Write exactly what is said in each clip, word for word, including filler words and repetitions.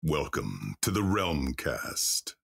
Welcome to the Realmcast.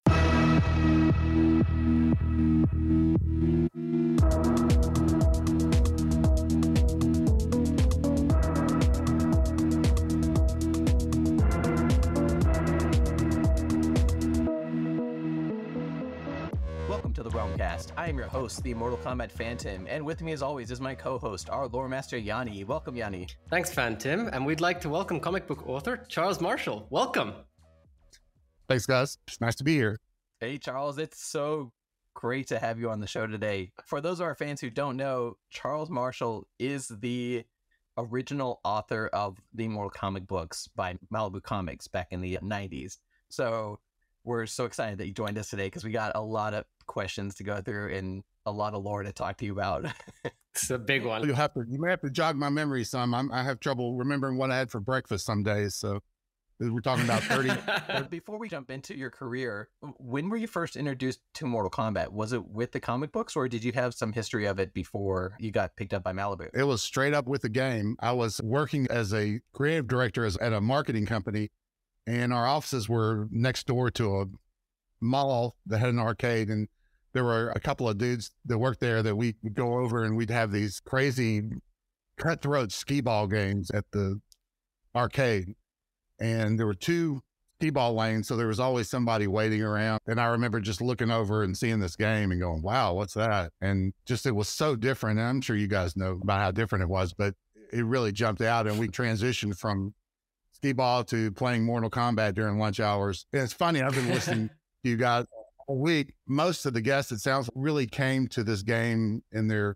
Welcome to the Realmcast. I am your host, the Mortal Kombat Phantom, and with me as always is my co-host, our lore master Yanni. Welcome, Yanni. Thanks, Phantom, and we'd like to welcome comic book author Charles Marshall. Welcome. Thanks, guys. It's nice to be here. Hey, Charles, it's so great to have you on the show today. For those of our fans who don't know, Charles Marshall is the original author of the Mortal Kombat books by Malibu Comics back in the nineties. So we're so excited that you joined us today because we got a lot of questions to go through and a lot of lore to talk to you about. It's a big one. You'll have to, you may have to jog my memory some. I'm, I have trouble remembering what I had for breakfast some days. So we're talking about thirty. Before we jump into your career, when were you first introduced to Mortal Kombat? Was it with the comic books or did you have some history of it before you got picked up by Malibu? It was straight up with the game. I was working as a creative director as, at a marketing company, and our offices were next door to a mall that had an arcade. And there were a couple of dudes that worked there that we would go over and we'd have these crazy cutthroat skee ball games at the arcade. And there were two skee ball lanes, so there was always somebody waiting around. And I remember just looking over and seeing this game and going, wow, what's that? And just, it was so different. And I'm sure you guys know about how different it was, but it really jumped out. And we transitioned from skee ball to playing Mortal Kombat during lunch hours. And it's funny, I've been listening to you guys all week. Most of the guests, it sounds, really came to this game in their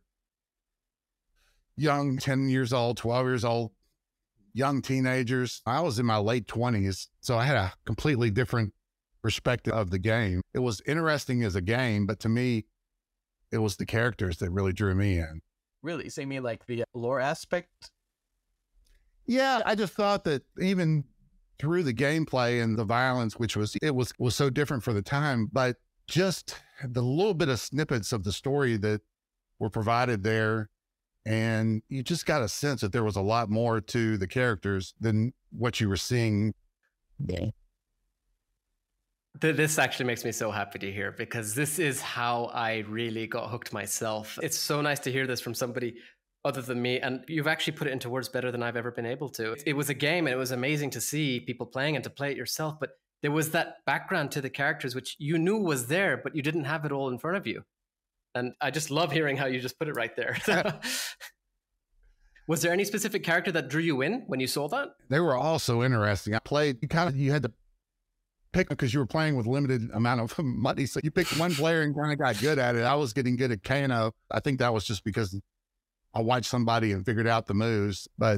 young, ten years old, twelve years old, young teenagers. I was in my late twenties, so I had a completely different perspective of the game. It was interesting as a game, but to me, it was the characters that really drew me in. Really? So you mean like the lore aspect? Yeah, I just thought that even through the gameplay and the violence, which was, it was, was so different for the time, but just the little bit of snippets of the story that were provided there. And you just got a sense that there was a lot more to the characters than what you were seeing. Yeah. This actually makes me so happy to hear, because this is how I really got hooked myself. It's so nice to hear this from somebody other than me. And you've actually put it into words better than I've ever been able to. It was a game and it was amazing to see people playing and to play it yourself. But there was that background to the characters, which you knew was there, but you didn't have it all in front of you. And I just love hearing how you just put it right there. Was there any specific character that drew you in when you saw that? They were all so interesting. I played, you kind of, you had to pick because you were playing with limited amount of money. So you picked one player and kind of got good at it. I was getting good at Kano. I think that was just because I watched somebody and figured out the moves, but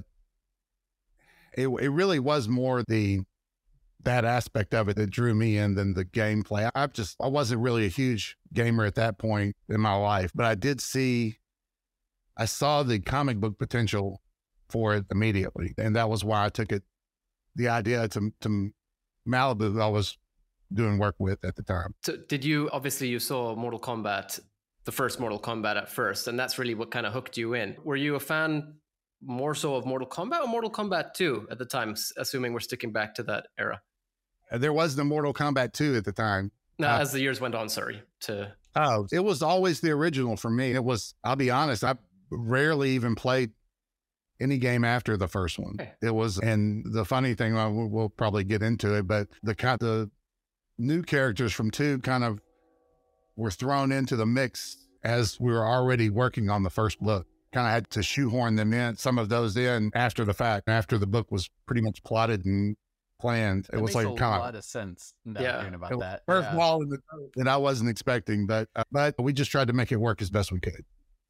it, it really was more the, that aspect of it that drew me in than the gameplay. I just, I wasn't really a huge gamer at that point in my life, but I did see, I saw the comic book potential for it immediately. And that was why I took it, the idea to, to Malibu that I was doing work with at the time. So did you, obviously you saw Mortal Kombat, the first Mortal Kombat at first, and that's really what kind of hooked you in. Were you a fan more so of Mortal Kombat or Mortal Kombat two at the time, assuming we're sticking back to that era? There was the Mortal Kombat two at the time. No, uh, as the years went on, sorry. To Oh, it was always the original for me. It was, I'll be honest, I rarely even played any game after the first one. Okay. It was, and the funny thing, well, we'll, we'll probably get into it, but the kind the new characters from two kind of were thrown into the mix as we were already working on the first book. Kind of had to shoehorn them in, some of those in after the fact, after the book was pretty much plotted and planned. It That was makes like a kind lot of of sense. Now Yeah. hearing about it was that. first Yeah. wall in the that I wasn't expecting, but uh, but we just tried to make it work as best we could.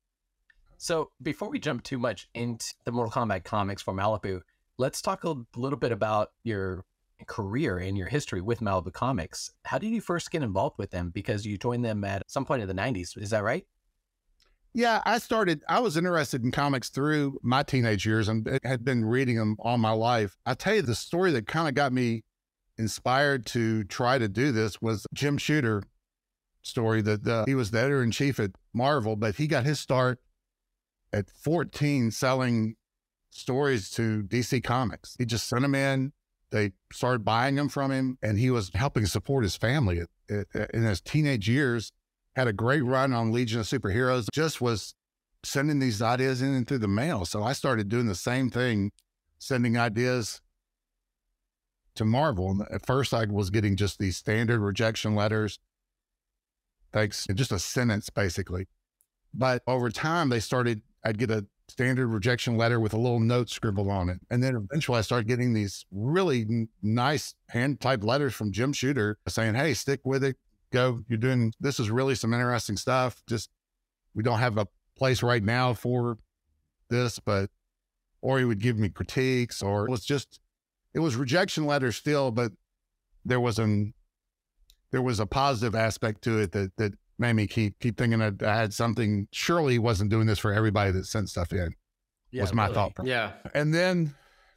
So before we jump too much into the Mortal Kombat comics for Malibu, let's talk a little bit about your career and your history with Malibu Comics. How did you first get involved with them? Because you joined them at some point in the nineties. Is that right? Yeah, I started, I was interested in comics through my teenage years and had been reading them all my life. I tell you, the story that kind of got me inspired to try to do this was Jim Shooter story that uh, he was the editor-in-chief at Marvel, but he got his start at fourteen selling stories to D C Comics. He just sent them in they started buying them from him, and he was helping support his family it, it, in his teenage years. Had a great run on Legion of Superheroes. Just was sending these ideas in and through the mail. So I started doing the same thing, sending ideas to Marvel. And at first, I was getting just these standard rejection letters. Thanks, just a sentence basically. But over time, they started. I'd get a standard rejection letter with a little note scribbled on it. And then eventually I started getting these really n- nice hand typed letters from Jim Shooter saying, hey, stick with it. Go, you're doing, this is really some interesting stuff. Just, we don't have a place right now for this, but, or he would give me critiques, or it was just, it was rejection letters still, but there was an, there was a positive aspect to it that, that made me keep keep thinking that I had something. Surely he wasn't doing this for everybody that sent stuff in. Yeah, was my really. thought process. Yeah. And then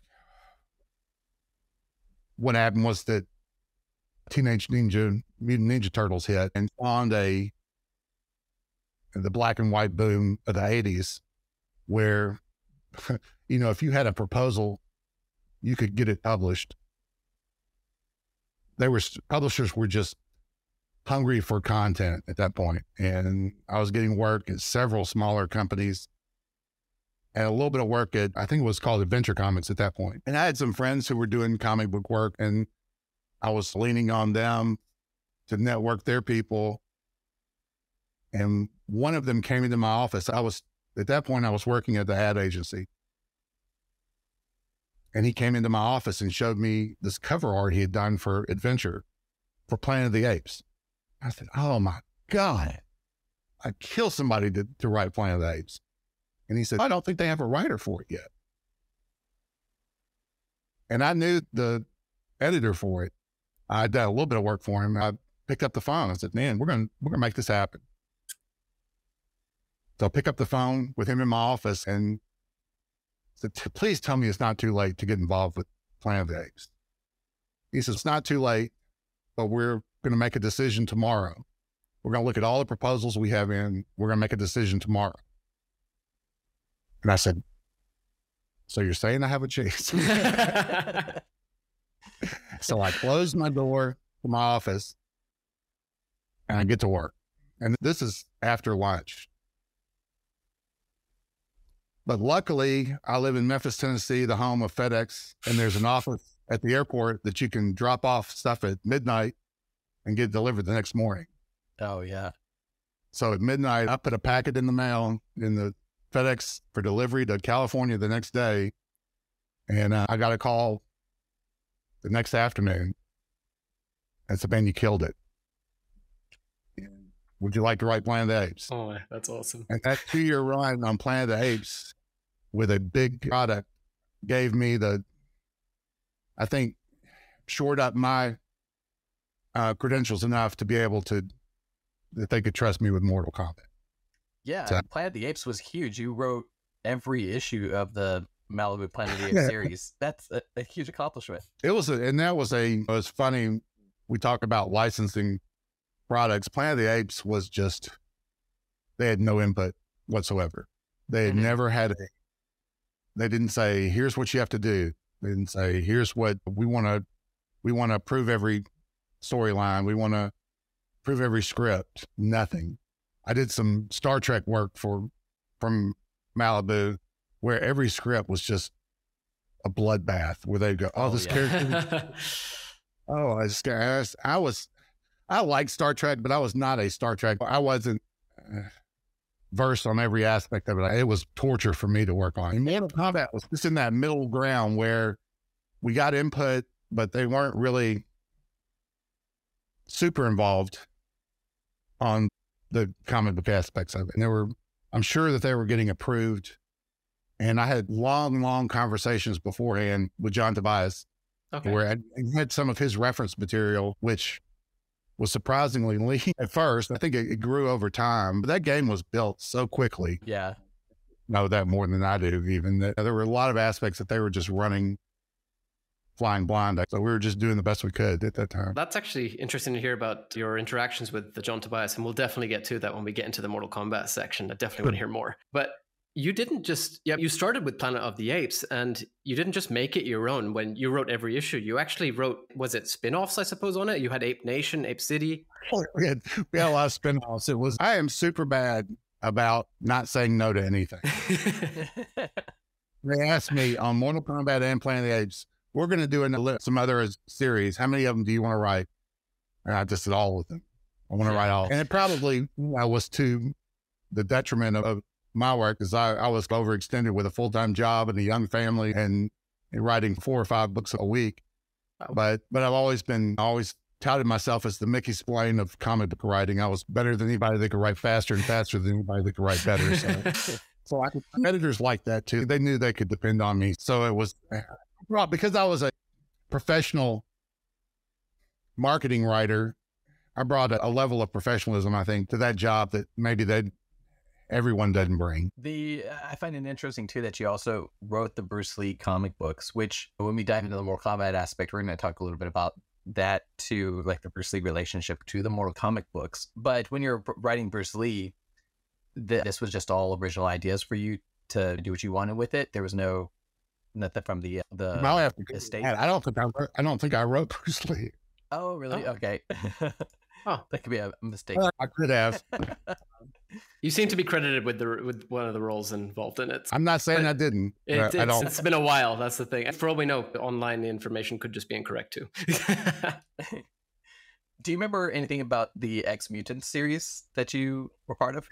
what happened was that Teenage Ninja Mutant Ninja Turtles hit and spawned a the black and white boom of the eighties, where you know if you had a proposal, you could get it published. They were publishers were just hungry for content at that point. And I was getting work at several smaller companies and a little bit of work at, I think it was called Adventure Comics at that point. And I had some friends who were doing comic book work, and I was leaning on them to network their people. And one of them came into my office. I was, at that point, I was working at the ad agency. And he came into my office and showed me this cover art he had done for Adventure, for Planet of the Apes. I said, oh my God, I'd kill somebody to, to write Planet of the Apes. And he said, I don't think they have a writer for it yet. And I knew the editor for it. I did a little bit of work for him. I picked up the phone. I said, man, we're going to, we're going to make this happen. So I pick up the phone with him in my office and said, please tell me it's not too late to get involved with Planet of the Apes. He says, it's not too late, but we're going to make a decision tomorrow. We're going to look at all the proposals we have in. We're going to make a decision tomorrow. And I said, so you're saying I have a chance? So I closed my door to my office and I get to work. And this is after lunch. But luckily, I live in Memphis, Tennessee, the home of FedEx. And there's an office at the airport that you can drop off stuff at midnight and get delivered the next morning. Oh, yeah. So at midnight, I put a packet in the mail in the FedEx for delivery to California the next day. And uh, I got a call the next afternoon. And said, man, you killed it. Would you like to write Planet of the Apes? Oh, that's awesome. And that two-year run on Planet of the Apes with a big product gave me the, I think, shored up my uh, credentials enough to be able to, that they could trust me with Mortal Kombat. Yeah, So- Planet of the Apes was huge. You wrote every issue of the Malibu Planet of the Apes series. That's a, a huge accomplishment. It was, a, and that was a, it was funny. We talk about licensing products. Planet of the Apes was just, they had no input whatsoever. They had Mhm. never had a, they didn't say, here's what you have to do. They didn't say, here's what we want to, we want to approve every storyline. We want to approve every script. Nothing. I did some Star Trek work for, from Malibu, where every script was just a bloodbath where they go, oh, Oh, this yeah. character, oh, I was, I was, I was, I liked Star Trek, but I was not a Star Trek. I wasn't uh, versed on every aspect of it. It was torture for me to work on. And Mortal Kombat was just in that middle ground where we got input, but they weren't really super involved on the comic book aspects of it. And they were, I'm sure that they were getting approved. And I had long, long conversations beforehand with John Tobias, Okay. where I had some of his reference material, which was surprisingly lean at first. I think it, it grew over time, but that game was built so quickly. Yeah. Know that more than I do, even that there were a lot of aspects that they were just running, flying blind. So we were just doing the best we could at that time. That's actually interesting to hear about your interactions with the John Tobias, and we'll definitely get to that when we get into the Mortal Kombat section. I definitely want to hear more. But you didn't just, yeah, you started with Planet of the Apes and you didn't just make it your own when you wrote every issue. You actually wrote, was it spin-offs, I suppose, on it? You had Ape Nation, Ape City. We had, we had a lot of spin-offs. It was, I am super bad about not saying no to anything. They asked me on Mortal Kombat and Planet of the Apes, we're going to do an, some other series. How many of them do you want to write? And I just said all of them. I want to write all. And it probably I was to the detriment of, of my work because I, I was overextended with a full-time job and a young family and, and writing four or five books a week. Oh. But but I've always been, always touted myself as the Mickey Spillane of comic book writing. I was better than anybody that could write faster and faster than anybody that could write better. So, so I, editors like that too. They knew they could depend on me. So it was, well, because I was a professional marketing writer, I brought a, a level of professionalism, I think, to that job that maybe they everyone doesn't bring. The I find it interesting too that you also wrote the Bruce Lee comic books, which when we dive into the Mortal Kombat aspect, we're going to talk a little bit about that too, like the Bruce Lee relationship to the Mortal comic books. But when you're writing Bruce Lee, th- this was just all original ideas for you to do what you wanted with it. There was no nothing from the the I'll have to estate. I don't think I wrote, I don't think I wrote Bruce Lee. Oh, really? Oh. Okay. Oh, that could be a mistake. Well, I could have. You seem to be credited with the with one of the roles involved in it. I'm not saying I didn't. It, I, it's, I don't. it's been a while. That's the thing. For all we know, online the information could just be incorrect too. Do you remember anything about the X-Mutant series that you were part of?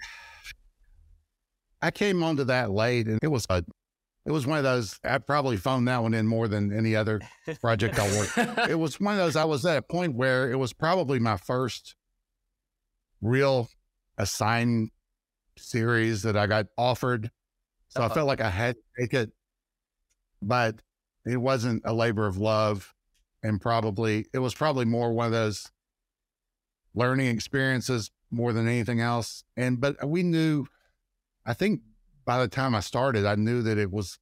I came onto that late, and it was a, it was one of those. I probably phoned that one in more than any other project I worked. It was one of those. I was at a point where it was probably my first real assigned series that I got offered, so uh-huh. I felt like I had to take it, but it wasn't a labor of love, and probably it was probably more one of those learning experiences more than anything else. And but we knew. I think by the time I started, I knew that it was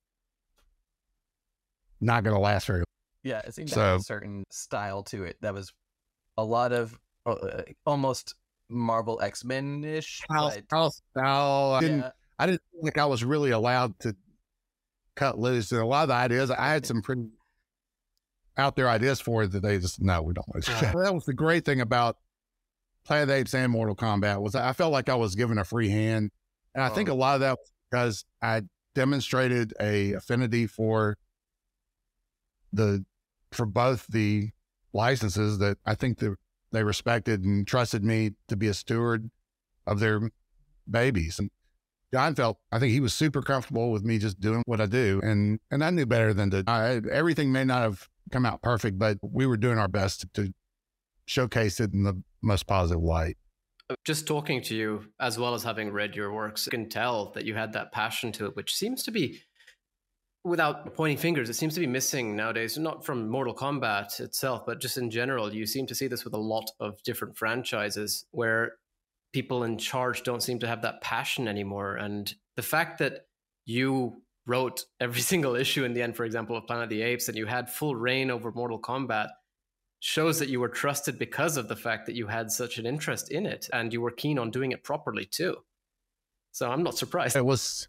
not going to last very long. Yeah, it seemed so, to have a certain style to it. That was a lot of uh, almost Marvel X-Men-ish. But, I, I, didn't, yeah. I didn't think I was really allowed to cut loose. And a lot of the ideas, I had some pretty out there ideas for it that they just, no, we don't want to. Yeah. That was the great thing about Planet of the Apes and Mortal Kombat was I felt like I was given a free hand. And I think a lot of that was because I demonstrated a affinity for the for both the licenses that I think that they respected and trusted me to be a steward of their babies. And John felt, I think he was super comfortable with me just doing what I do. And and I knew better than to, I, everything may not have come out perfect, but we were doing our best to, to showcase it in the most positive light. Just talking to you, as well as having read your works, you can tell that you had that passion to it, which seems to be, without pointing fingers, it seems to be missing nowadays, not from Mortal Kombat itself, but just in general. You seem to see this with a lot of different franchises where people in charge don't seem to have that passion anymore. And the fact that you wrote every single issue in the end, for example, of Planet of the Apes, and you had full reign over Mortal Kombat, shows that you were trusted because of the fact that you had such an interest in it and you were keen on doing it properly too. So I'm not surprised. It was,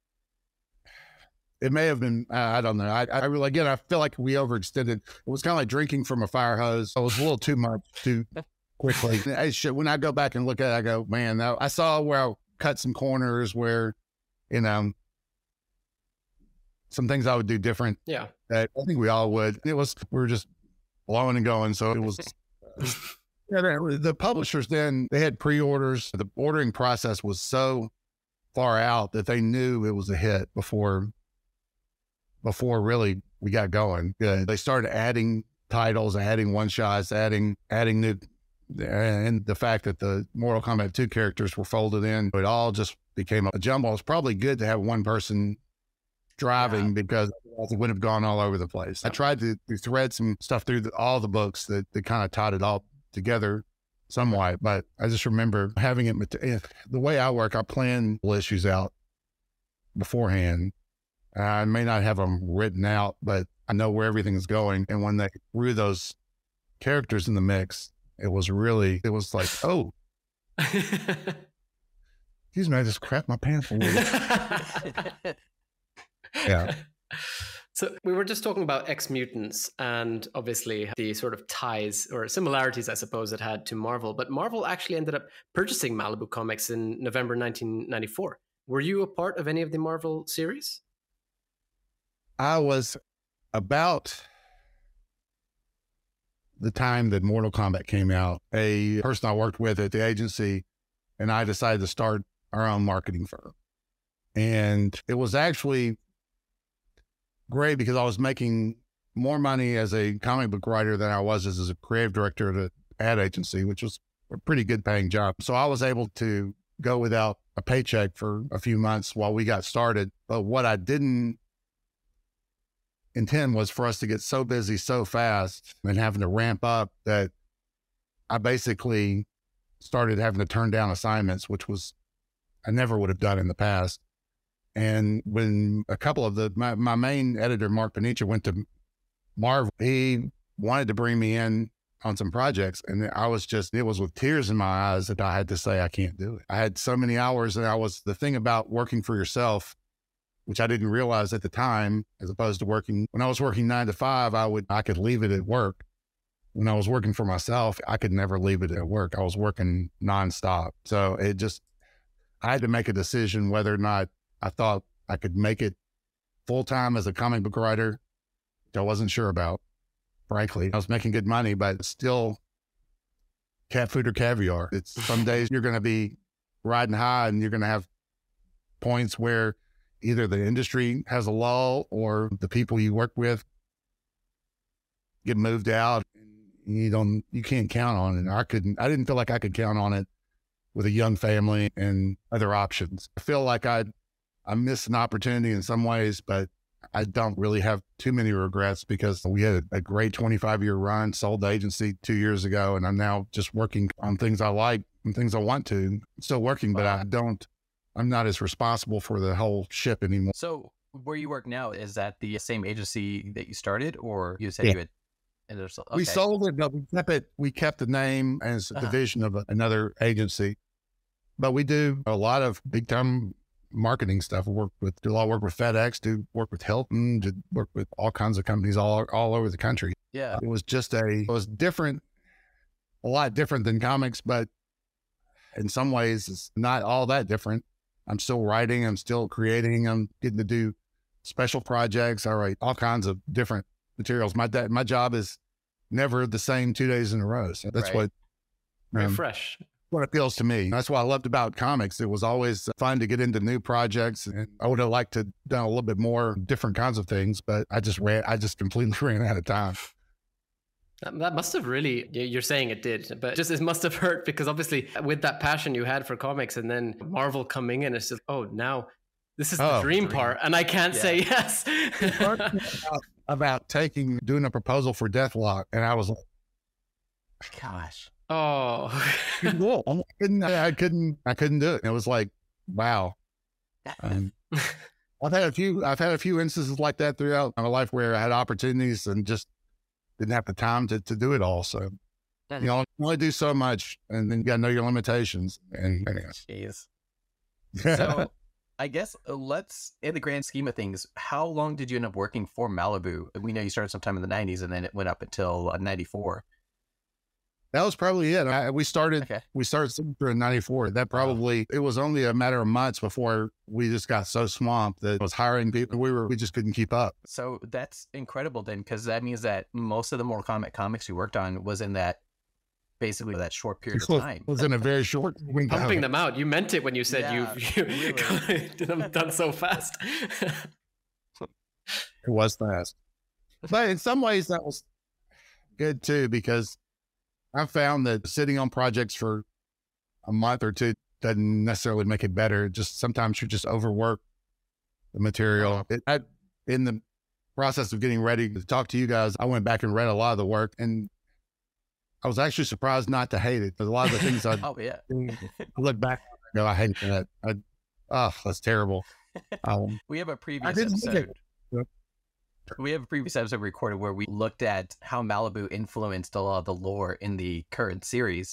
it may have been, uh, I don't know. I, I really, again, I feel like we overextended. It was kind of like drinking from a fire hose. It was a little too much too quickly. I should, when I go back and look at it, I go, man, I saw where I cut some corners where, you know, some things I would do different. Yeah. That I think we all would. It was, we were just blowing and going. So it was, yeah, the publishers then, they had pre-orders. The ordering process was so far out that they knew it was a hit before, before really we got going. Good. They started adding titles, adding one-shots, adding, adding new, and the fact that the Mortal Kombat two characters were folded in, it all just became a jumble. It's probably good to have one person driving, yeah, because it would have gone all over the place. I tried to, to thread some stuff through the, all the books that, that kind of tied it all together somewhat, but I just remember having it, the way I work, I plan issues out beforehand. I may not have them written out, but I know where everything is going. And when they threw those characters in the mix, it was really, it was like, oh, excuse me, I just crapped my pants a little. Yeah. So we were just talking about Ex Mutants and obviously the sort of ties or similarities, I suppose, it had to Marvel. But Marvel actually ended up purchasing Malibu Comics in November nineteen ninety-four. Were you a part of any of the Marvel series? I was about the time that Mortal Kombat came out. A person I worked with at the agency and I decided to start our own marketing firm. And it was actually great because I was making more money as a comic book writer than I was as, as a creative director at an ad agency, which was a pretty good paying job. So I was able to go without a paycheck for a few months while we got started. But what I didn't intend was for us to get so busy so fast and having to ramp up that I basically started having to turn down assignments, which was, I never would have done in the past. And when a couple of the, my, my main editor, Mark Panicia, went to Marvel, he wanted to bring me in on some projects. And I was just, it was with tears in my eyes that I had to say, I can't do it. I had so many hours, and I was, the thing about working for yourself, which I didn't realize at the time, as opposed to working, when I was working nine to five, I would, I could leave it at work. When I was working for myself, I could never leave it at work. I was working nonstop. So it just, I had to make a decision whether or not I thought I could make it full-time as a comic book writer, which I wasn't sure about, frankly. I was making good money, but still cat food or caviar. It's some days you're going to be riding high and you're going to have points where either the industry has a lull or the people you work with get moved out. And you don't, you can't count on it. I couldn't, I didn't feel like I could count on it with a young family and other options. I feel like I I missed an opportunity in some ways, but I don't really have too many regrets because we had a, a great twenty-five year run, sold the agency two years ago, and I'm now just working on things I like and things I want to. I'm still working, but I don't, I'm not as responsible for the whole ship anymore. So where you work now, is that the same agency that you started, or you said Yeah. you had? And there's, okay. We sold it, but we kept it, we kept the name as a Uh-huh. division of a, another agency, but we do a lot of big time marketing stuff. We work with, do a lot of work with FedEx, do work with Hilton, do work with all kinds of companies all, all over the country. Yeah. It was just a, it was different, a lot different than comics, but in some ways it's not all that different. I'm still writing, I'm still creating, I'm getting to do special projects. I write all kinds of different materials. My da- my job is never the same two days in a row. So that's Right. what, Very um, fresh. what appeals to me. That's what I loved about comics. It was always fun to get into new projects, and I would have liked to done a little bit more different kinds of things, but I just ran, I just completely ran out of time. That that must have really, y- you're saying it did, but just it must have hurt because obviously with that passion you had for comics and then Marvel coming in, it's just, oh, now this is the Oh, dream dream. part and I can't Yeah. say yes. about, about taking, doing a proposal for Deathlock, and I was like, Gosh. Oh. cool. I couldn't, I couldn't, I couldn't do it. It was like, wow. Um, I've had a few, I've had a few instances like that throughout my life where I had opportunities and just didn't have the time to, to do it all. So, That you know, you only do so much, and then you gotta know your limitations. And Jeez. So I guess uh, let's, in the grand scheme of things, how long did you end up working for Malibu? We know you started sometime in the nineties and then it went up until uh, ninety-four. that was probably it. I, we started, Okay. we started Signature in ninety-four. That probably, it was only a matter of months before we just got so swamped that it was hiring people. We were, we just couldn't keep up. So that's incredible then, because that means that most of the Mortal Kombat comics you worked on was in that, basically that short period It of was, time. was in a very short window. Pumping them out. You meant it when you said Yeah, you, you really. did them done so fast. It was fast. But in some ways that was good too, because I found that sitting on projects for a month or two doesn't necessarily make it better. Just sometimes you just overwork the material. It, I, in the process of getting ready to talk to you guys, I went back and read a lot of the work, and I was actually surprised not to hate it. Because a lot of the things I Oh yeah. look back on, I go, I hate that. I, oh, that's terrible. Um, We have a previous didn't think episode. Yep. We have a previous episode recorded where we looked at how Malibu influenced a lot of the lore in the current series.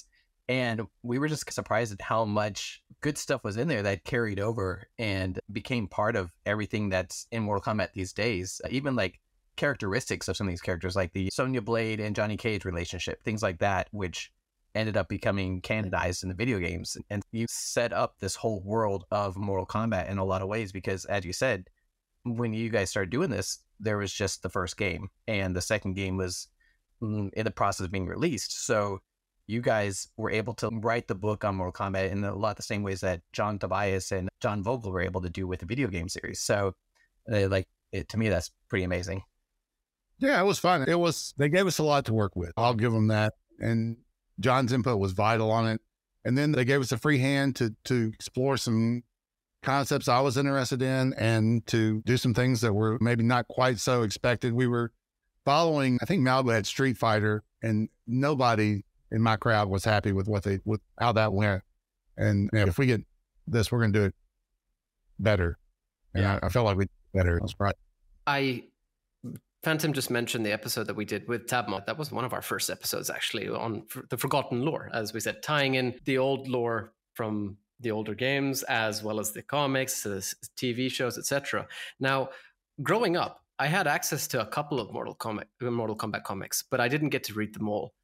And we were just surprised at how much good stuff was in there that carried over and became part of everything that's in Mortal Kombat these days. Even like characteristics of some of these characters, like the Sonya Blade and Johnny Cage relationship, things like that, which ended up becoming canonized in the video games. And you set up this whole world of Mortal Kombat in a lot of ways, because as you said, when you guys started doing this, there was just the first game, and the second game was in the process of being released. So you guys were able to write the book on Mortal Kombat in a lot the same ways that John Tobias and John Vogel were able to do with the video game series. So uh, like it, to me, that's pretty amazing. Yeah, it was fun. It was, they gave us a lot to work with. I'll give them that. And John's input was vital on it. And then they gave us a free hand to, to explore some concepts I was interested in and to do some things that were maybe not quite so expected. We were following, I think Malibu had Street Fighter, and nobody in my crowd was happy with what they, with how that went. And you know, if we get this, we're going to do it better. And Yeah. I, I felt like we did better. That's right. I Phantom just mentioned the episode that we did with Tabmot. That was one of our first episodes, actually, on f- the Forgotten Lore, as we said, tying in the old lore from the older games, as well as the comics, the s- T V shows, et cetera. Now, growing up, I had access to a couple of Mortal Kombat, Mortal Kombat comics, but I didn't get to read them all.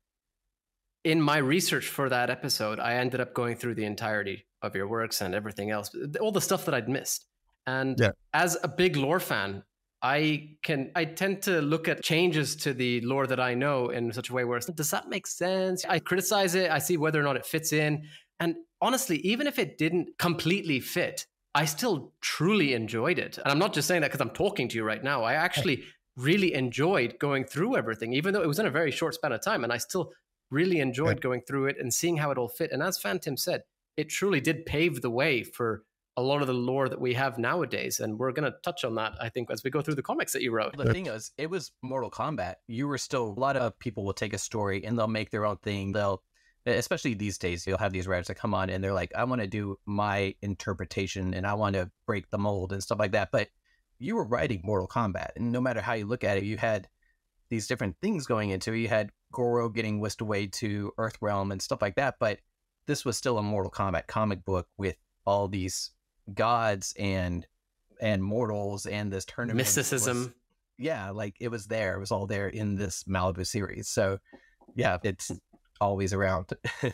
In my research for that episode, I ended up going through the entirety of your works and everything else, all the stuff that I'd missed. And Yeah. as a big lore fan, I can I tend to look at changes to the lore that I know in such a way where it's, does that make sense? I criticize it. I see whether or not it fits in. And honestly, even if it didn't completely fit, I still truly enjoyed it. And I'm not just saying that because I'm talking to you right now. I actually really enjoyed going through everything, even though it was in a very short span of time. And I still really enjoyed Yeah. going through it and seeing how it all fit. And as Phantom said, it truly did pave the way for a lot of the lore that we have nowadays. And we're going to touch on that, I think, as we go through the comics that you wrote. The thing is, it was Mortal Kombat. You were still, a lot of people will take a story and they'll make their own thing. They'll, especially these days, you'll have these writers that come on and they're like, I want to do my interpretation and I want to break the mold and stuff like that. But you were writing Mortal Kombat, and no matter how you look at it, you had these different things going into it. You had Goro getting whisked away to Earthrealm and stuff like that. But this was still a Mortal Kombat comic book with all these gods and and mortals, and this tournament Mysticism. was- yeah, like it was there. It was all there in this Malibu series. So yeah, it's always around.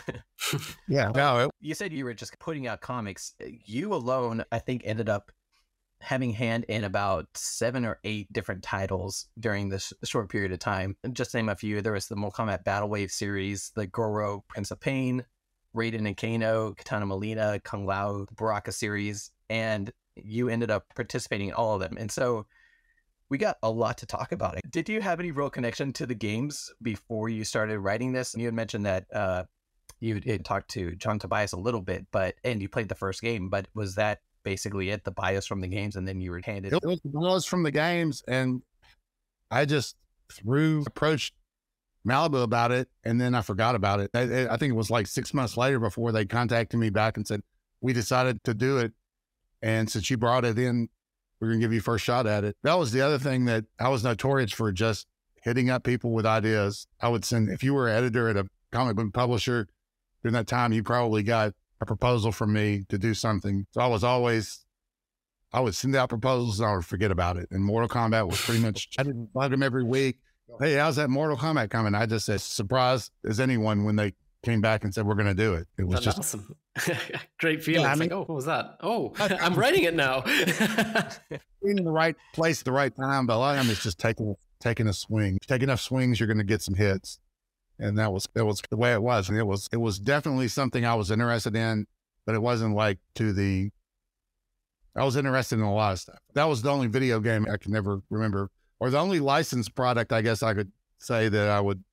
Yeah. No, it, You said you were just putting out comics. You alone, I think, ended up having hand in about seven or eight different titles during this short period of time. And just to name a few, there was the Mortal Kombat Battle Wave series, the Goro Prince of Pain, Raiden and Kano, Katana Molina, Kung Lao, Baraka series, and you ended up participating in all of them. And so we got a lot to talk about. Did you have any real connection to the games before you started writing this? You had mentioned that uh, you had talked to John Tobias a little bit, but and you played the first game, but was that basically it, the bias from the games, and then you were handed? it was, it was from the games, and I just threw approached Malibu about it, and then I forgot about it. I, I think it was like six months later before they contacted me back and said, we decided to do it. And since you brought it in, we're going to give you first shot at it. That was the other thing, that I was notorious for, just hitting up people with ideas. I would send, if you were an editor at a comic book publisher during that time, you probably got a proposal from me to do something. So I was always, I would send out proposals and I would forget about it. And Mortal Kombat was pretty much, I didn't bug them every week. Hey, how's that Mortal Kombat coming? I just said, surprised as anyone when they came back and said, we're going to do it. It was That's just awesome. Great feeling. Yeah, I It's mean- like, oh, what was that? Oh, I'm writing it now. being in the right place at the right time. But a lot of them it's just taking, taking a swing. Take enough swings, you're going to get some hits. And that was, that was the way it was. And it was, it was definitely something I was interested in, but it wasn't like to the, I was interested in a lot of stuff. That was the only video game I can never remember, or the only licensed product, I guess I could say, that I would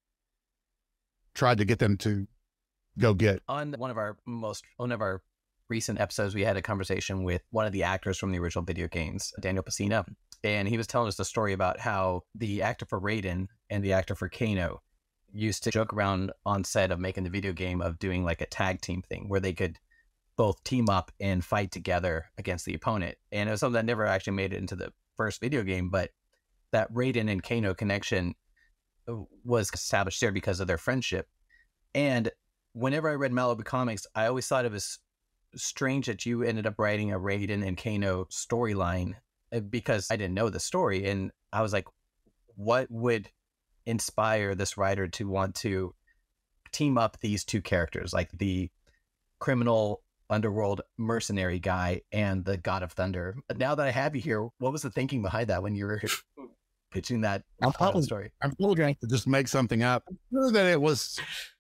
try to get them to go get. On one of our most, one of our recent episodes, we had a conversation with one of the actors from the original video games, Daniel Pacina, and he was telling us the story about how the actor for Raiden and the actor for Kano used to joke around on set of making the video game of doing like a tag team thing where they could both team up and fight together against the opponent. And it was something that never actually made it into the first video game, but that Raiden and Kano connection was established there because of their friendship. And whenever I read Malibu Comics, I always thought it was strange that you ended up writing a Raiden and Kano storyline because I didn't know the story. And I was like, what would inspire this writer to want to team up these two characters, like the criminal underworld mercenary guy and the God of Thunder? Now that I have you here, what was the thinking behind that when you were pitching that I'm probably, story? I'm probably going to just make something up. I'm sure that it was,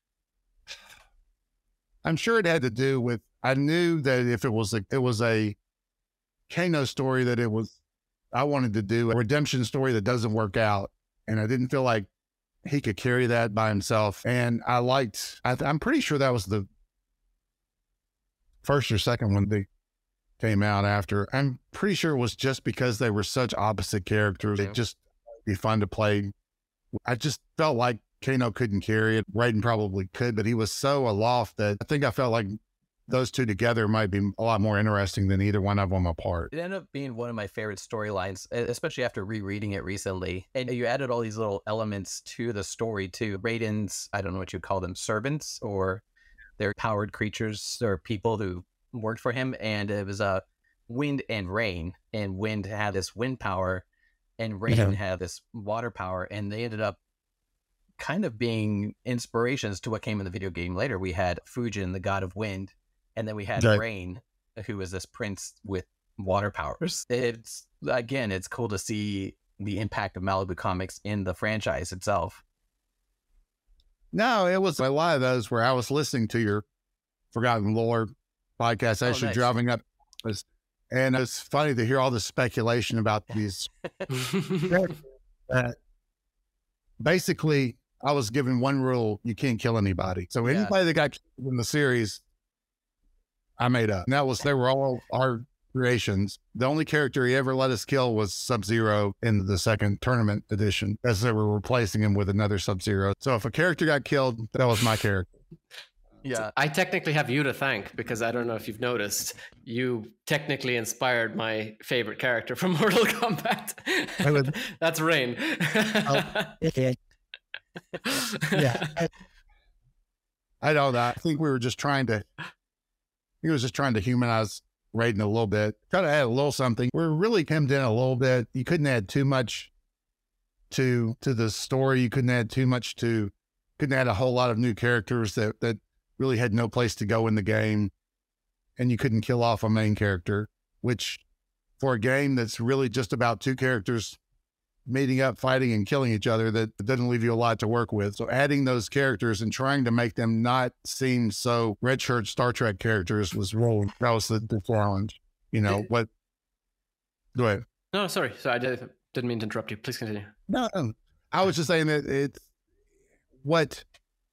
I'm sure it had to do with, I knew that if it was a, it was a Kano story, that it was, I wanted to do a redemption story that doesn't work out. And I didn't feel like he could carry that by himself. And I liked, I, I'm pretty sure that was the first or second one they came out after. I'm pretty sure it was just because they were such opposite characters. Yeah. It just be fun to play. I just felt like Kano couldn't carry it. Raiden probably could, but he was so aloft that I think I felt like those two together might be a lot more interesting than either one of them apart. It ended up being one of my favorite storylines, especially after rereading it recently. And you added all these little elements to the story too. Raiden's, I don't know what you call them, servants, or they're powered creatures or people who worked for him. And it was a uh, wind and rain, and wind had this wind power and rain Yeah. had this water power. And they ended up kind of being inspirations to what came in the video game later. We had Fujin, the god of wind, and then we had Right. Rain, who was this prince with water powers. It's, again, it's cool to see the impact of Malibu Comics in the franchise itself. No, it was a lot of those where I was listening to your Forgotten Lore podcast, Oh, actually nice. driving up. Was, and it's funny to hear all the speculation about these. uh, basically, I was given one rule: you can't kill anybody. So Yeah. anybody that got killed in the series, I made up. And that was, they were all our creations. The only character he ever let us kill was Sub-Zero in the second tournament edition, as they were replacing him with another Sub-Zero. So if a character got killed, that was my character. Yeah. I technically have you to thank, because I don't know if you've noticed, you technically inspired my favorite character from Mortal Kombat. I would- That's Rain. Okay. Yeah. I, I don't know. I think we were just trying to, he was just trying to humanize Raiden a little bit, try to add a little something. We're really hemmed in a little bit. You couldn't add too much to, to the story. You couldn't add too much to, couldn't add a whole lot of new characters that, that really had no place to go in the game. And you couldn't kill off a main character, which for a game that's really just about two characters meeting up, fighting, and killing each other, that doesn't leave you a lot to work with. So adding those characters and trying to make them not seem so red shirt Star Trek characters was really, that was the, the challenge. You know, what, go ahead. No, sorry. So I did, didn't mean to interrupt you. Please continue. No, no. I was just saying that it's what,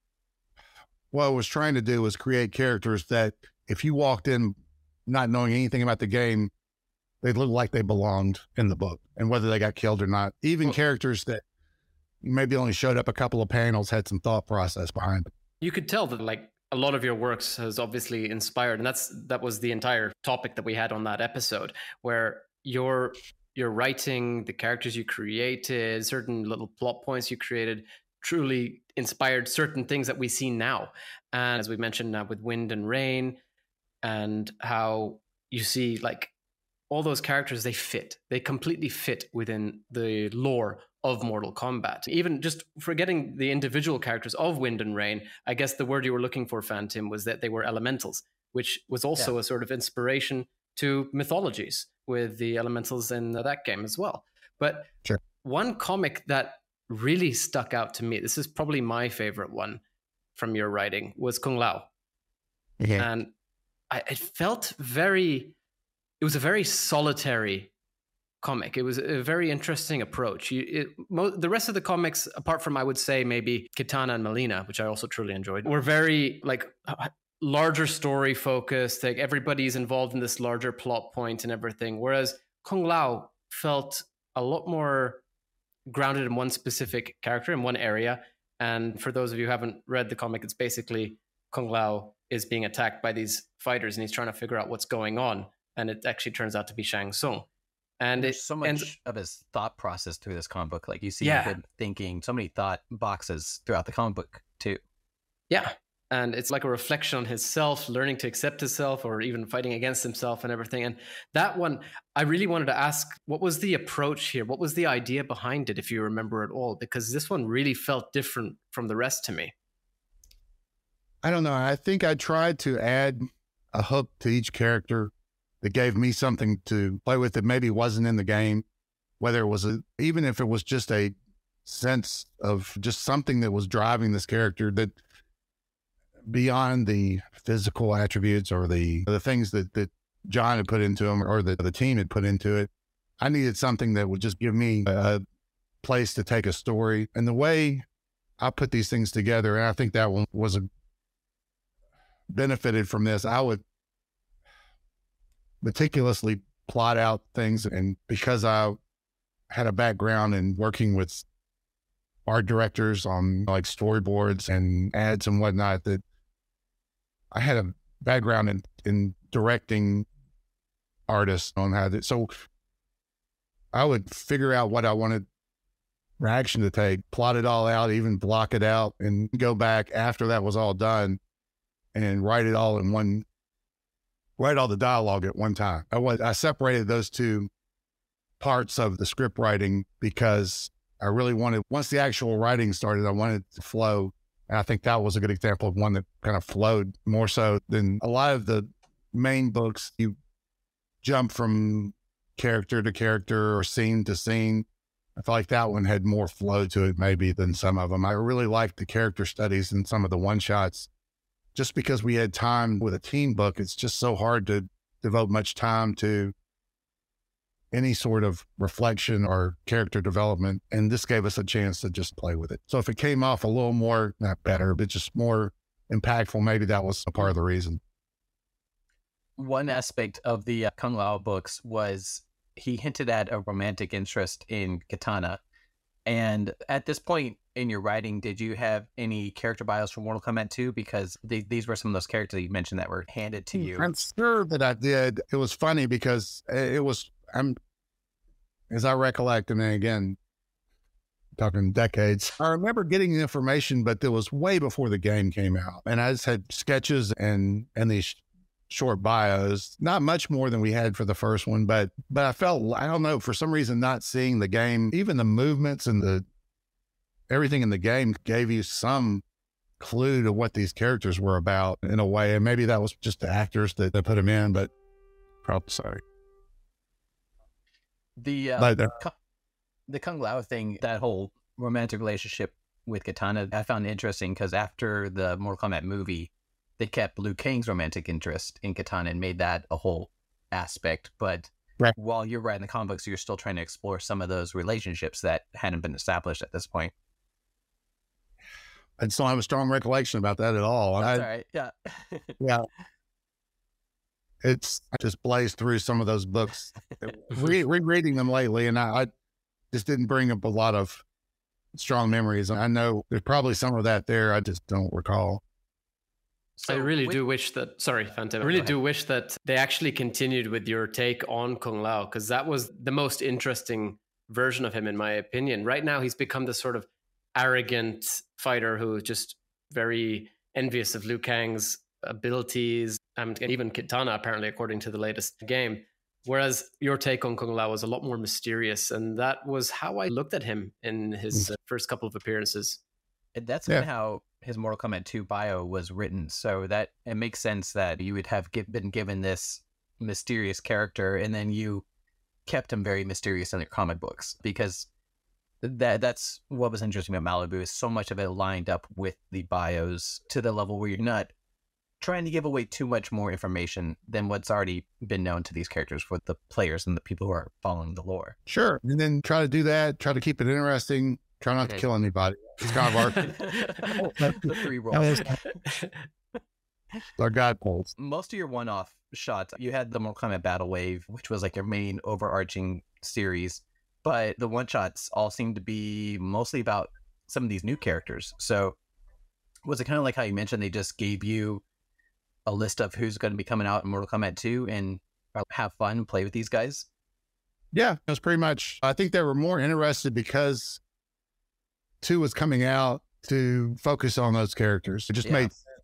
what I was trying to do was create characters that if you walked in not knowing anything about the game, they looked like they belonged in the book, and whether they got killed or not. Even Well, characters that maybe only showed up a couple of panels had some thought process behind it. You could tell that like a lot of your works has obviously inspired, and that's that was the entire topic that we had on that episode, where your your writing, the characters you created, certain little plot points you created truly inspired certain things that we see now. And as we mentioned now with Wind and Rain, and how you see like all those characters, they fit. They completely fit within the lore of Mortal Kombat. Even just forgetting the individual characters of Wind and Rain, I guess the word you were looking for, Phantom, was that they were elementals, which was also a sort of inspiration to mythologies with the elementals in that game as well. But Sure. one comic that really stuck out to me, this is probably my favorite one from your writing, was Kung Lao. Yeah. And I, it felt very... It was a very solitary comic. It was a very interesting approach. You, it, mo- the rest of the comics, apart from, I would say, maybe Kitana and Melina, which I also truly enjoyed, were very like larger story focused. Like everybody's involved in this larger plot point and everything. Whereas Kung Lao felt a lot more grounded in one specific character in one area. And for those of you who haven't read the comic, it's basically Kung Lao is being attacked by these fighters, and he's trying to figure out what's going on. And it actually turns out to be Shang Tsung. And There's it, so much and, of his thought process through this comic book. Like you see Yeah. him thinking, so many thought boxes throughout the comic book too. yeah. And it's like a reflection on himself, learning to accept himself or even fighting against himself and everything. And that one, I really wanted to ask, what was the approach here? What was the idea behind it, if you remember at all? Because this one really felt different from the rest to me. I don't know. I think I tried to add a hook to each character that gave me something to play with that maybe wasn't in the game, whether it was a, even if it was just a sense of just something that was driving this character that beyond the physical attributes or the the things that, that John had put into him or that the team had put into it. I needed something that would just give me a place to take a story. And the way I put these things together, and I think that one was a benefited from this, I would meticulously plot out things. And because I had a background in working with art directors on like storyboards and ads and whatnot, that I had a background in, in directing artists on how to, so I would figure out what I wanted action to take, plot it all out, even block it out, and go back after that was all done and write it all in one, write all the dialogue at one time. I was, I separated those two parts of the script writing because I really wanted, once the actual writing started, I wanted to flow. And I think that was a good example of one that kind of flowed more so than a lot of the main books. You jump from character to character or scene to scene. I feel like that one had more flow to it maybe than some of them. I really liked the character studies in some of the one-shots. Just because we had time with a team book, it's just so hard to devote much time to any sort of reflection or character development. And this gave us a chance to just play with it. So if it came off a little more, not better, but just more impactful, maybe that was a part of the reason. One aspect of the uh, Kung Lao books was he hinted at a romantic interest in Kitana. And at this point in your writing, did you have any character bios from Mortal Kombat two? Because th- these were some of those characters you mentioned that were handed to you. I'm sure that I did. It was funny because it was, I'm, as I recollect, and then again, talking decades, I remember getting the information, but it was way before the game came out. And I just had sketches and, and these short bios, not much more than we had for the first one, but, but I felt, I don't know, for some reason, not seeing the game, even the movements and the, everything in the game gave you some clue to what these characters were about in a way. And maybe that was just the actors that, that put them in, but probably sorry. The, uh, but, uh, Kung, the Kung Lao thing, that whole romantic relationship with Kitana, I found interesting because after the Mortal Kombat movie, they kept Liu Kang's romantic interest in Kitana and made that a whole aspect. But right. while you're writing the comic books, you're still trying to explore some of those relationships that hadn't been established at this point. I just don't have a strong recollection about that at all. That's I, all right. Yeah. yeah. It's I just blazed through some of those books, re- rereading them lately, and I, I just didn't bring up a lot of strong memories. I know there's probably some of that there. I just don't recall. So I really with, do wish that, sorry, Phantom, I really do wish that they actually continued with your take on Kung Lao, because that was the most interesting version of him, in my opinion. Right now, he's become this sort of arrogant fighter who is just very envious of Liu Kang's abilities, and even Kitana, apparently, according to the latest game. Whereas your take on Kung Lao was a lot more mysterious, and that was how I looked at him in his uh, first couple of appearances. And that's yeah. kind of how his Mortal Kombat two bio was written. So that it makes sense that you would have give, been given this mysterious character, and then you kept him very mysterious in your comic books, because that that's what was interesting about Malibu, is so much of it lined up with the bios to the level where you're not trying to give away too much more information than what's already been known to these characters for the players and the people who are following the lore. Sure. And then try to do that, try to keep it interesting, try not okay. to kill anybody. It's kind of our, the three roles. Our guide poles. Most of your one-off shots, you had the Mortal Kombat Battle Wave, which was like your main overarching series, but the one-shots all seem to be mostly about some of these new characters. So was it kind of like how you mentioned they just gave you a list of who's going to be coming out in Mortal Kombat two and have fun and play with these guys? Yeah, it was pretty much, I think they were more interested because two was coming out to focus on those characters. It just yeah. made sense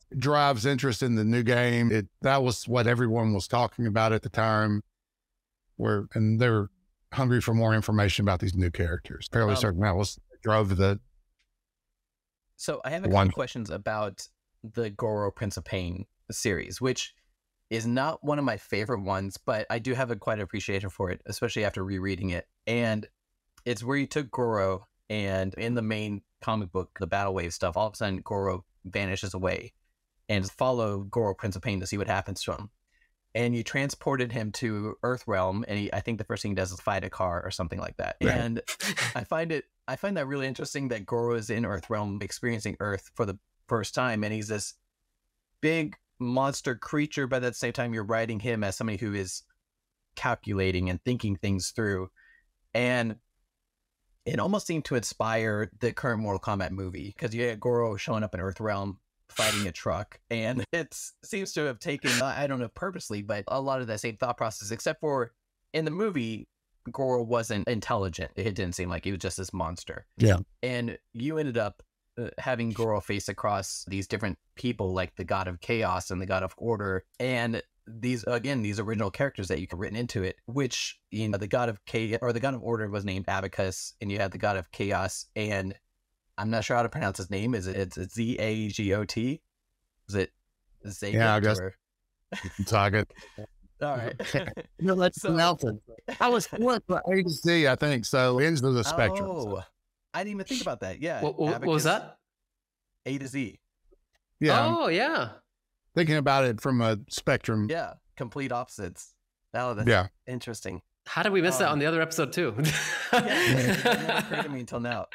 drives interest in the new game. It that was what everyone was talking about at the time. Where and they were hungry for more information about these new characters. Fairly Um, certain that was drove the So I have a One- couple questions about the Goro Prince of Pain series, which is not one of my favorite ones, but I do have a quite appreciation for it, especially after rereading it. And it's where you took Goro, and in the main comic book, the Battle Wave stuff, all of a sudden Goro vanishes away, and follow Goro Prince of Pain to see what happens to him. And you transported him to Earthrealm, and he, I think the first thing he does is fight a car or something like that. Right. And I find it, I find that really interesting that Goro is in Earthrealm, experiencing Earth for the first time, and he's this big monster creature, but at the same time, you're writing him as somebody who is calculating and thinking things through. And it almost seemed to inspire the current Mortal Kombat movie, because you had Goro showing up in Earthrealm fighting a truck, and it seems to have taken, I don't know purposely, but a lot of that same thought process, except for in the movie, Goro wasn't intelligent. It didn't seem like he was just this monster. Yeah. And you ended up uh, having Goro face across these different people, like the God of Chaos and the God of Order, and these, again, these original characters that you could written into it, which, you know, the God of Chaos, or the God of Order was named Abacus, and you had the God of Chaos, and I'm not sure how to pronounce his name. Is it it's Z A G O T? Is it Zagat? Yeah, I guess. Or... Saga. All right. No, let's So- pronounce it. I was what A to Z, I think. So ends of the spectrum. Oh, I didn't even think about that. Yeah. What, what, what was Abacus, that? A to Z. Yeah, I'm Oh, yeah. thinking about it from a spectrum. Yeah. Complete opposites. Oh, that's Yeah. interesting. How did we miss that Um, on the other episode, too? Yeah. It never occurred to me until now.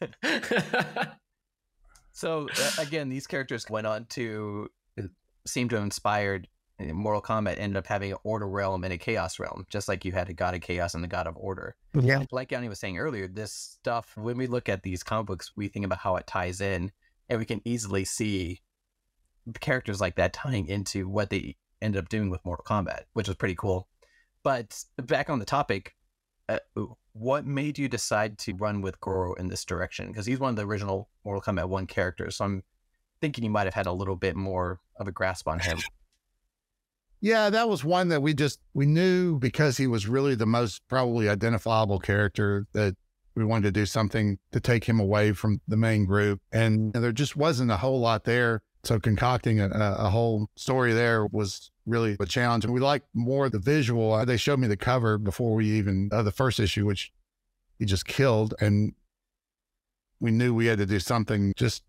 So uh, again, these characters went on to uh, seem to have inspired uh, Mortal Kombat. Ended up having an Order realm and a Chaos realm, just like you had a God of Chaos and the God of Order. Yeah. Like Yanni was saying earlier, this stuff, when we look at these comic books, we think about how it ties in, and we can easily see characters like that tying into what they ended up doing with Mortal Kombat, which was pretty cool. But back on the topic, uh, what made you decide to run with Goro in this direction? Because he's one of the original Mortal Kombat one characters, so I'm thinking you might have had a little bit more of a grasp on him. Yeah, that was one that we just, we knew because he was really the most probably identifiable character that we wanted to do something to take him away from the main group. And there just wasn't a whole lot there. So concocting a, a whole story there was really a challenge. And we liked more the visual. They showed me the cover before we even, uh, the first issue, which he just killed. And we knew we had to do something just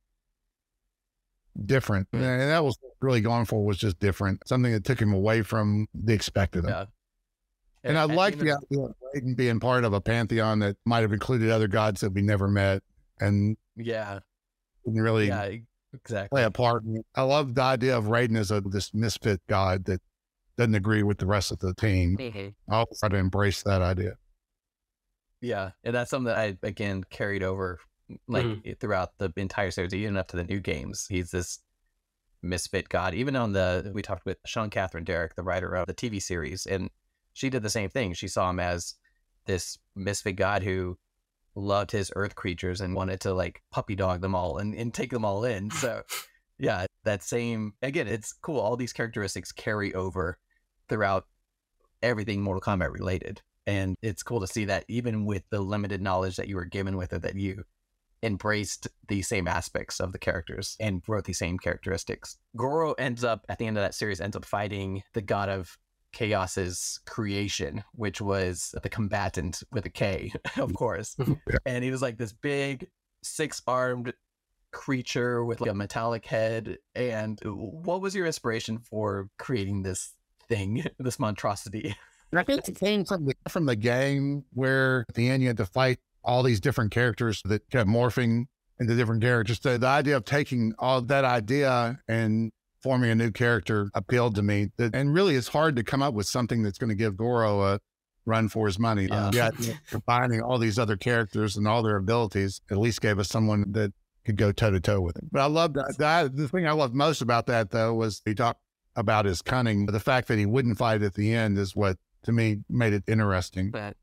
different. And that was really going for was just different. Something that took him away from the expected. Yeah. And I At like the the end of- idea of Raiden being part of a pantheon that might have included other gods that we never met and yeah, didn't really yeah, exactly. play a part. I love the idea of Raiden as a this misfit god that doesn't agree with the rest of the team. I'll try to embrace that idea. Yeah, and that's something that I again carried over like Mhm. throughout the entire series, even up to the new games. He's this misfit god. Even on the we talked with Sean Catherine Derrick, the writer of the T V series, and she did the same thing. She saw him as this misfit god who loved his earth creatures and wanted to like puppy dog them all and, and take them all in. So yeah, that same again, it's cool. All these characteristics carry over throughout everything Mortal Kombat related. And it's cool to see that even with the limited knowledge that you were given with it, that you embraced the same aspects of the characters and wrote the same characteristics. Goro ends up, at the end of that series, ends up fighting the God of Chaos's creation, which was the combatant with a K, of course. And he was like this big six-armed creature with like a metallic head. And what was your inspiration for creating this thing, this monstrosity? I think it came from the, from the game where at the end you had to fight all these different characters that kept morphing into different characters. So the idea of taking all that idea and forming a new character appealed to me. That, and really it's hard to come up with something that's going to give Goro a run for his money. Yeah. Um, yeah, combining all these other characters and all their abilities at least gave us someone that could go toe to toe with him. But I love that. that. The thing I loved most about that though was he talked about his cunning. The fact that he wouldn't fight at the end is what to me made it interesting. But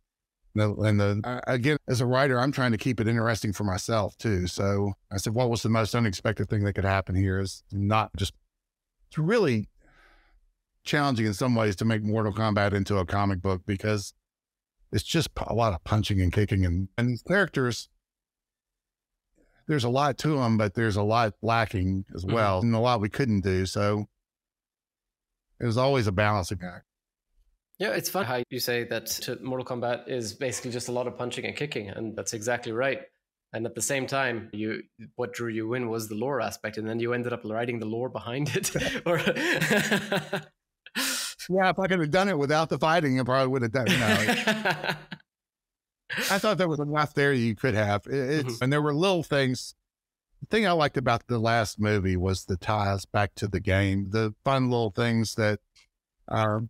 The- And the, uh, again, as a writer, I'm trying to keep it interesting for myself too. So I said, what was the most unexpected thing that could happen here is not just, it's really challenging in some ways to make Mortal Kombat into a comic book because it's just a lot of punching and kicking and, and these characters, there's a lot to them, but there's a lot lacking as well, mm-hmm. and a lot we couldn't do. So it was always a balancing act. Yeah, it's fun how you say that Mortal Kombat is basically just a lot of punching and kicking, and that's exactly right. And at the same time, you what drew you in was the lore aspect, and then you ended up writing the lore behind it. or Yeah, if I could have done it without the fighting, I probably would have done it. No. I thought there was enough there you could have. It, it's, mm-hmm. And there were little things. The thing I liked about the last movie was the ties back to the game, the fun little things that are,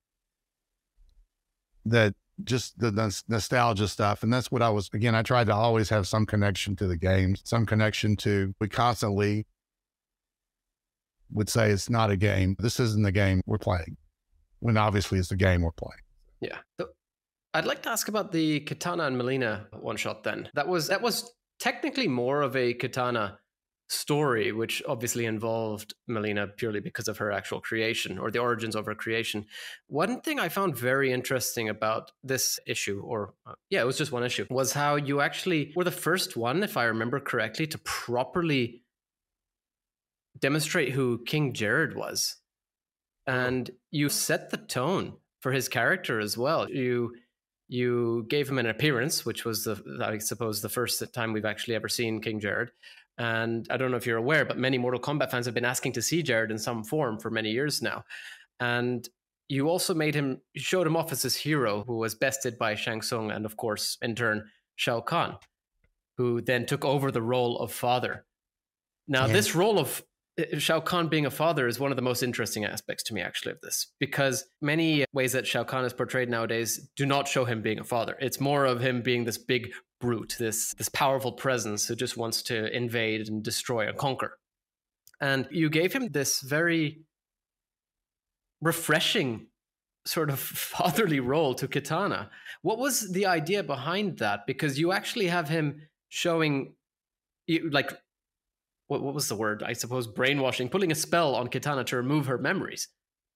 that just the, the nostalgia stuff. And that's what I was, again, I tried to always have some connection to the game, some connection to, we constantly would say it's not a game. This isn't the game we're playing, when obviously it's the game we're playing. Yeah. So I'd like to ask about the Kitana and Mileena one shot then. That was, that was technically more of a Kitana story, which obviously involved Mileena purely because of her actual creation or the origins of her creation. One thing I found very interesting about this issue, or uh, yeah, it was just one issue, was how you actually were the first one, if I remember correctly, to properly demonstrate who King Jerrod was. And you set the tone for his character as well. You you gave him an appearance, which was, the I suppose, the first time we've actually ever seen King Jerrod. And I don't know if you're aware, but many Mortal Kombat fans have been asking to see Jerrod in some form for many years now. And you also made him, you showed him off as his hero, who was bested by Shang Tsung and, of course, in turn, Shao Kahn, who then took over the role of father. Now, yeah. This role of Shao Kahn being a father is one of the most interesting aspects to me, actually, of this, because many ways that Shao Kahn is portrayed nowadays do not show him being a father. It's more of him being this big brute, this this powerful presence who just wants to invade and destroy and conquer. And you gave him this very refreshing sort of fatherly role to Kitana. What was the idea behind that? Because you actually have him showing, like, what, what was the word? I suppose brainwashing, putting a spell on Kitana to remove her memories.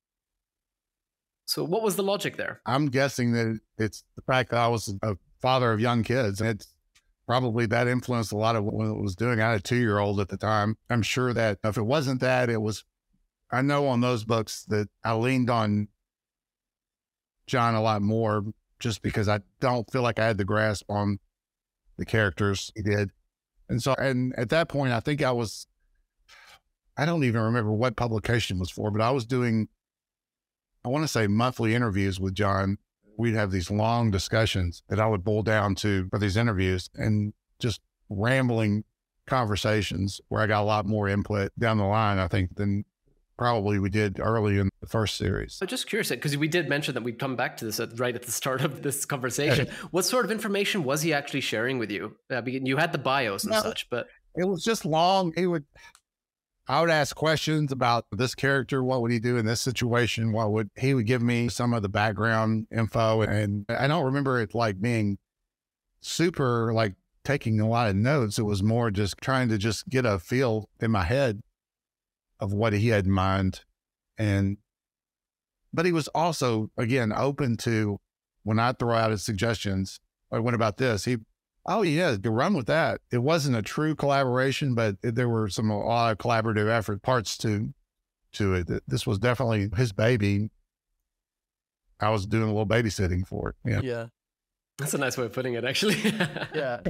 So what was the logic there? I'm guessing that it's the fact that I was a father of young kids. And it's probably that influenced a lot of what it was doing. I had a two-year-old at the time. I'm sure that if it wasn't that, it was, I know on those books that I leaned on John a lot more just because I don't feel like I had the grasp on the characters he did. And so, and at that point, I think I was, I don't even remember what publication it was for, but I was doing, I want to say monthly interviews with John. We'd have these long discussions that I would boil down to for these interviews and just rambling conversations where I got a lot more input down the line, I think, than probably we did early in the first series. I'm just curious, because we did mention that we'd come back to this at, right at the start of this conversation. What sort of information was he actually sharing with you? I mean, you had the bios and no, such, but... It was just long. He would... I would ask questions about this character. What would he do in this situation? What would he would give me some of the background info. And I don't remember it like being super, like taking a lot of notes. It was more just trying to just get a feel in my head of what he had in mind. And, but he was also, again, open to when I throw out his suggestions, or what about this? He, oh yeah, to run with that. It wasn't a true collaboration, but it, there were some a lot of collaborative effort parts to to it. This was definitely his baby. I was doing a little babysitting for it. Yeah, yeah. That's a nice way of putting it, actually. Yeah.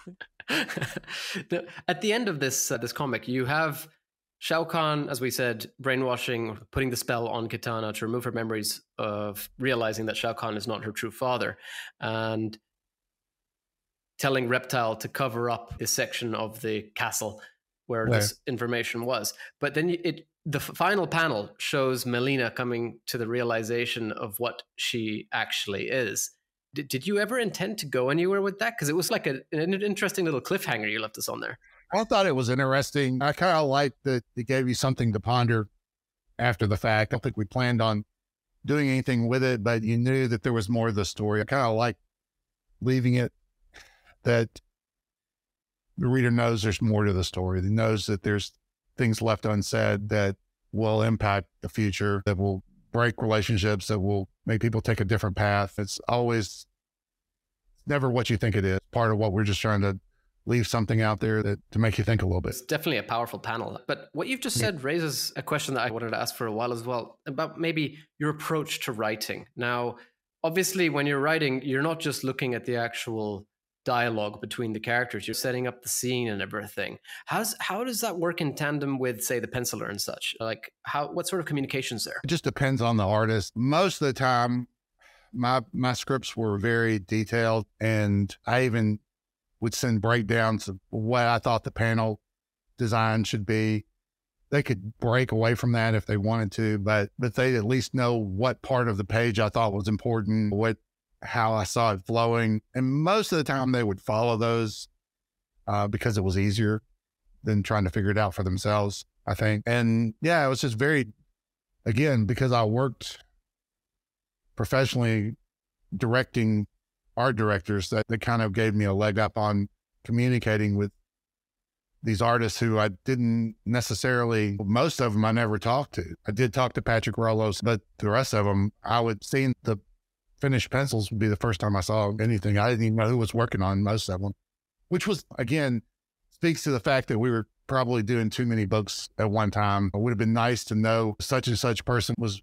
At the end of this uh, this comic, you have Shao Kahn, as we said, brainwashing, putting the spell on Kitana to remove her memories of realizing that Shao Kahn is not her true father, and telling Reptile to cover up this section of the castle where Where? this information was. But then it the final panel shows Mileena coming to the realization of what she actually is. Did, did you ever intend to go anywhere with that? Because it was like a, an interesting little cliffhanger you left us on there. I thought it was interesting. I kind of liked that it gave you something to ponder after the fact. I don't think we planned on doing anything with it, but you knew that there was more of the story. I kind of liked leaving it that the reader knows there's more to the story. He knows that there's things left unsaid that will impact the future, that will break relationships, that will make people take a different path. It's always never what you think it is. Part of what we're just trying to leave something out there that to make you think a little bit. It's definitely a powerful panel. But what you've just said raises a question that I wanted to ask for a while as well, about maybe your approach to writing. Now, obviously, when you're writing, you're not just looking at the actual dialogue between the characters. You're setting up the scene and everything. How's how does that work in tandem with, say, the penciler and such? Like, how what sort of communications there? It just depends on the artist. Most of the time, my my scripts were very detailed, and I even would send breakdowns of what I thought the panel design should be. They could break away from that if they wanted to, but but they at least know what part of the page I thought was important, what how I saw it flowing. And most of the time they would follow those uh, because it was easier than trying to figure it out for themselves, I think. And yeah, it was just very, again, because I worked professionally directing art directors, that, that kind of gave me a leg up on communicating with these artists who I didn't necessarily, most of them I never talked to. I did talk to Patrick Rolos, but the rest of them, I would see the finished pencils would be the first time I saw anything. I didn't even know who was working on most of them, which was, again, speaks to the fact that we were probably doing too many books at one time. It would have been nice to know such and such person was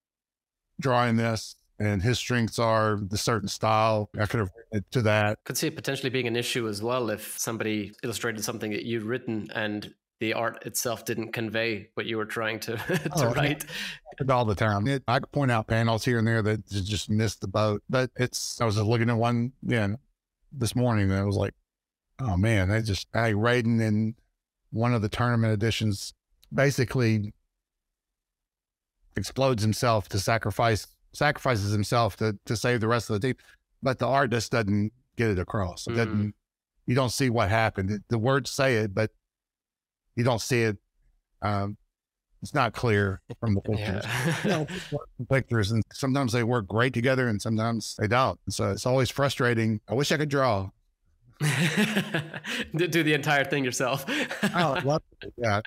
drawing this and his strengths are the certain style. I could have written to that. Could see it potentially being an issue as well if somebody illustrated something that you'd written and the art itself didn't convey what you were trying to, to oh, write. All the time. It, I could point out panels here and there that just missed the boat, but it's, I was just looking at one yeah, this morning and I was like, oh man, they just, I Raiden in one of the tournament editions basically explodes himself to sacrifice, sacrifices himself to, to save the rest of the team. But the art just doesn't get it across. It mm. doesn't, you don't see what happened. It, the words say it, but you don't see it. Um, it's not clear from the pictures. Yeah. You know, the pictures, and sometimes they work great together and sometimes they don't. So it's always frustrating. I wish I could draw. Do the entire thing yourself. Oh, I love it. Yeah.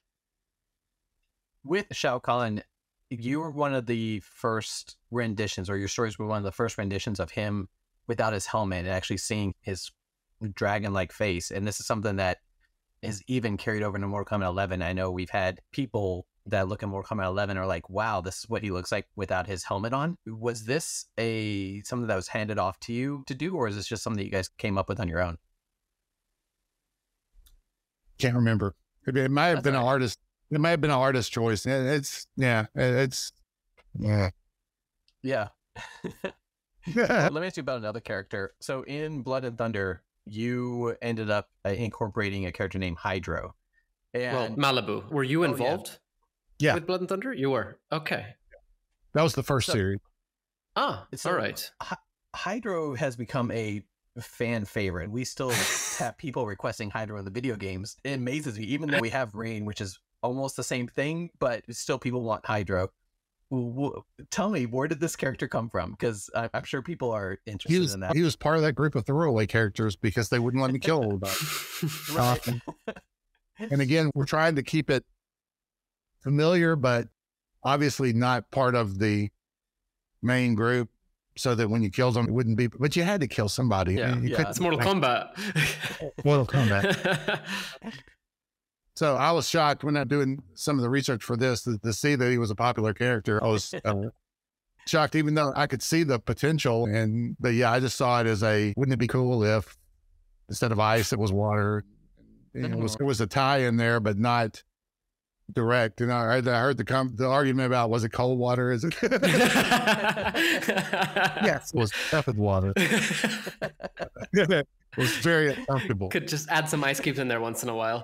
With Shao Kahn, you were one of the first renditions, or your stories were one of the first renditions of him without his helmet and actually seeing his dragon-like face. And this is something that is even carried over into Mortal Kombat eleven. I know we've had people that look at Mortal Kombat eleven are like, wow, this is what he looks like without his helmet on. Was this a something that was handed off to you to do, or is this just something that you guys came up with on your own? Can't remember. It, it might have That's been right. an artist. It might have been an artist choice. It, it's, yeah, it, it's, yeah. Yeah. Let me ask you about another character. So in Blood and Thunder, you ended up uh, incorporating a character named Hydro. And Well, Malibu, were you Oh, yeah. involved Yeah. with Blood and Thunder? You were. Okay. That was the first So- series. Ah, So- all right. Hy- Hydro has become a fan favorite. We still have people requesting Hydro in the video games. It amazes me, even though we have Rain, which is almost the same thing, but still people want Hydro. W- w- Tell me, where did this character come from? Because I'm sure people are interested He was, in that. he was part of that group of throwaway characters because they wouldn't let me kill all of them. Right. And again, we're trying to keep it familiar, but obviously not part of the main group, so that when you killed them, it wouldn't be, but you had to kill somebody. Yeah, You yeah, couldn't- It's Mortal Kombat. Mortal Kombat. So I was shocked when I'm doing some of the research for this to, to see that he was a popular character. I was uh, shocked, even though I could see the potential. And, but yeah, I just saw it as a, wouldn't it be cool if instead of ice, it was water? You know, it was, it was a tie in there, but not direct. And I heard, I heard the, com- the argument about, was it cold water? Is it? Yes, it was tepid water. It was very uncomfortable. Could just add some ice cubes in there once in a while.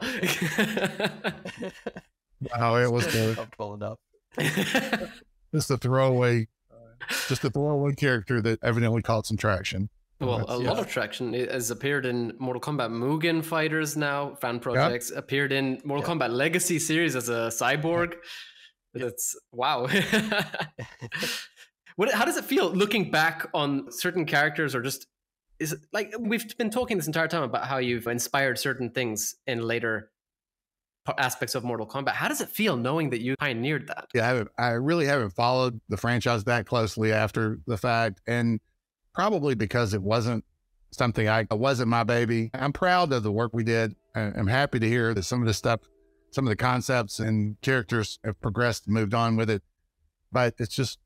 Oh, it was the, comfortable enough. just a throwaway, just a throwaway character that evidently caught some traction. Well, a That's- lot yeah. of traction. It has appeared in Mortal Kombat Mugen Fighters now, fan projects. Appeared in Mortal Kombat Legacy series as a cyborg. It's wow. What? How does it feel looking back on certain characters or just is like we've been talking this entire time about how you've inspired certain things in later aspects of Mortal Kombat. How does it feel knowing that you pioneered that? Yeah, I, haven't, I really haven't followed the franchise that closely after the fact, and probably because it wasn't something I, it wasn't my baby. I'm proud of the work we did. I'm happy to hear that some of the stuff, some of the concepts and characters have progressed and moved on with it, but it's just,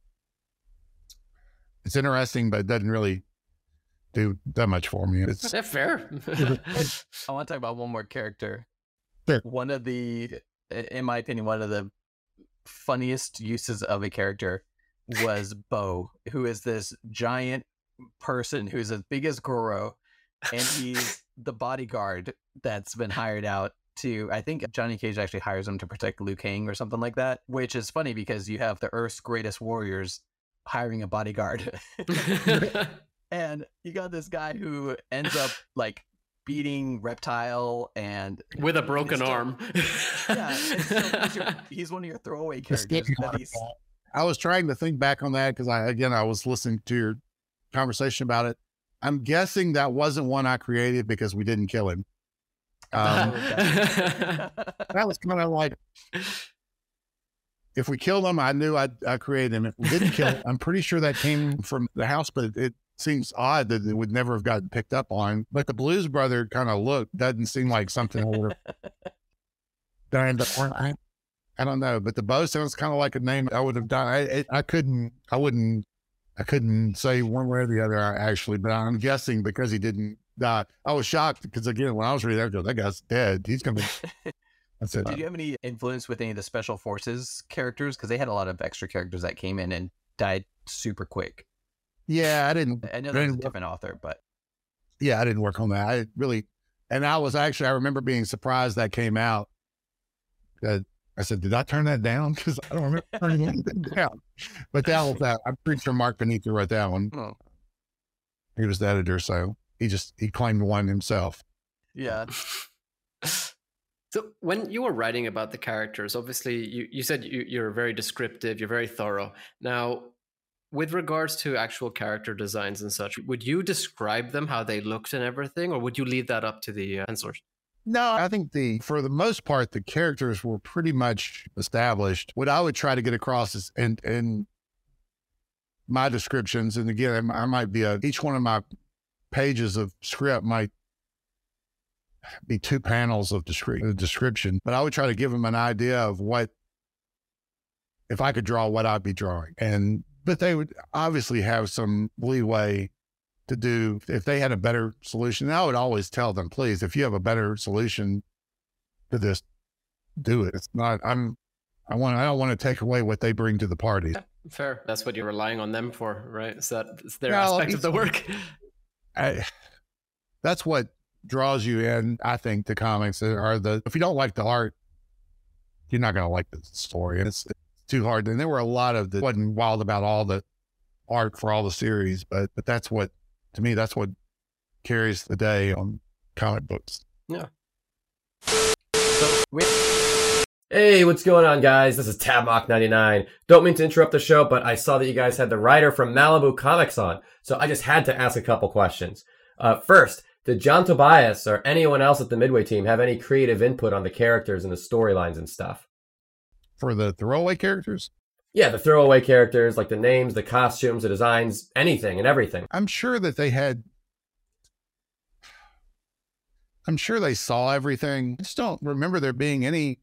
it's interesting, but it doesn't really do that much for me. It's yeah, fair. I want to talk about one more character. Sure. One of the, in my opinion, one of the funniest uses of a character was Bo, who is this giant person who's as big as Goro, and he's the bodyguard that's been hired out to, I think Johnny Cage actually hires him to protect Liu Kang or something like that, which is funny because you have the Earth's greatest warriors hiring a bodyguard. And you got this guy who ends up like beating Reptile and with a broken still, arm. Yeah, so he's, your, he's one of your throwaway characters. That he's... I was trying to think back on that because I, again, I was listening to your conversation about it. I'm guessing that wasn't one I created because we didn't kill him. Um, that was kind of like, if we killed him, I knew I'd, I created him. If we didn't kill him, I'm pretty sure that came from the house, but it, it seems odd that it would never have gotten picked up on. But the Blues Brother kind of look doesn't seem like something I would have done. I, I don't know, but the Bo sounds kind of like a name I would have done. I, I, I couldn't, I wouldn't, I couldn't say one way or the other actually, but I'm guessing because he didn't die. I was shocked because again, when I was reading that, I go, that guy's dead. He's going to. That's it. Did you have any influence with any of the Special Forces characters? Because they had a lot of extra characters that came in and died super quick. Yeah, I didn't. I know there's a different author, but yeah, I didn't work on that. I really, and I was actually, I remember being surprised that came out. Uh, I said, did I turn that down? Because I don't remember turning anything down. But that was that. I'm pretty sure Mark Benito wrote that one. Oh. He was the editor, so he just he claimed one himself. Yeah. So when you were writing about the characters, obviously you, you said you, you're very descriptive, you're very thorough. Now, with regards to actual character designs and such, would you describe them, how they looked and everything, or would you leave that up to the uh, pencilers? No, I think the, for the most part, the characters were pretty much established. What I would try to get across is, and, and my descriptions, and again, I might be a, each one of my pages of script might be two panels of descri- description, but I would try to give them an idea of what, if I could draw what I'd be drawing. And, but they would obviously have some leeway to do, if they had a better solution. I would always tell them, please, if you have a better solution to this, do it. It's not, I'm, I want, I don't want to take away what they bring to the party. Yeah, fair. That's what you're relying on them for, right? So that it's their well, aspect of the work. I, that's what draws you in, I think, to comics are the, if you don't like the art, you're not going to like the story. And it's, it's too hard. And there were a lot of the, wasn't wild about all the art for all the series, but, but that's what, to me, that's what carries the day on comic books. Yeah. So, wait. Hey, what's going on, guys? This is Tabmock ninety-nine. Don't mean to interrupt the show, but I saw that you guys had the writer from Malibu Comics on, so I just had to ask a couple questions. Uh, first, did John Tobias or anyone else at the Midway team have any creative input on the characters and the storylines and stuff? For the throwaway characters? Yeah, the throwaway characters, like the names, the costumes, the designs, anything and everything. I'm sure that they had, I'm sure they saw everything. I just don't remember there being any,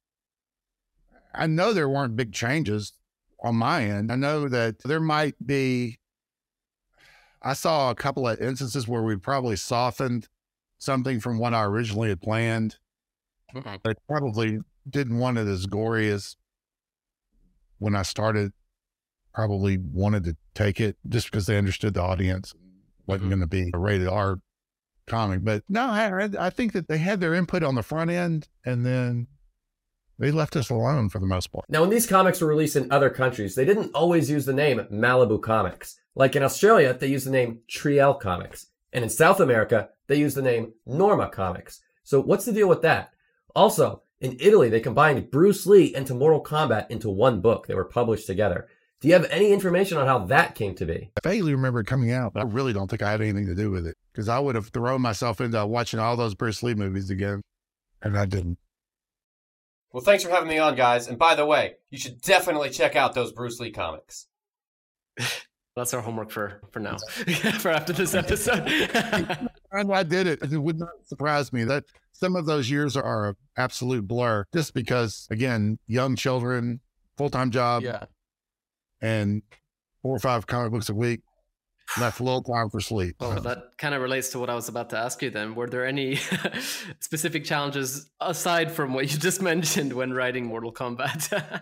I know there weren't big changes on my end. I know that there might be, I saw a couple of instances where we probably softened something from what I originally had planned. Okay. I probably didn't want it as gory as when I started, probably wanted to take it just because they understood the audience wasn't mm-hmm. going to be a rated R comic. But no, I, I think that they had their input on the front end and then they left us alone for the most part. Now, when these comics were released in other countries, they didn't always use the name Malibu Comics. Like in Australia, they used the name Triel Comics. And in South America, they used the name Norma Comics. So what's the deal with that? Also, in Italy, they combined Bruce Lee and Mortal Kombat into one book. They were published together. Do you have any information on how that came to be? I vaguely remember it coming out, but I really don't think I had anything to do with it because I would have thrown myself into watching all those Bruce Lee movies again, and I didn't. Well, thanks for having me on, guys. And by the way, you should definitely check out those Bruce Lee comics. That's our homework for, for now, for after this episode. And I did it. It would not surprise me that some of those years are an absolute blur just because, again, young children, full-time job, Yeah. and four or five comic books a week, left little time for sleep. Well, that kind of relates to what I was about to ask you then. Were there any specific challenges aside from what you just mentioned when writing Mortal Kombat? I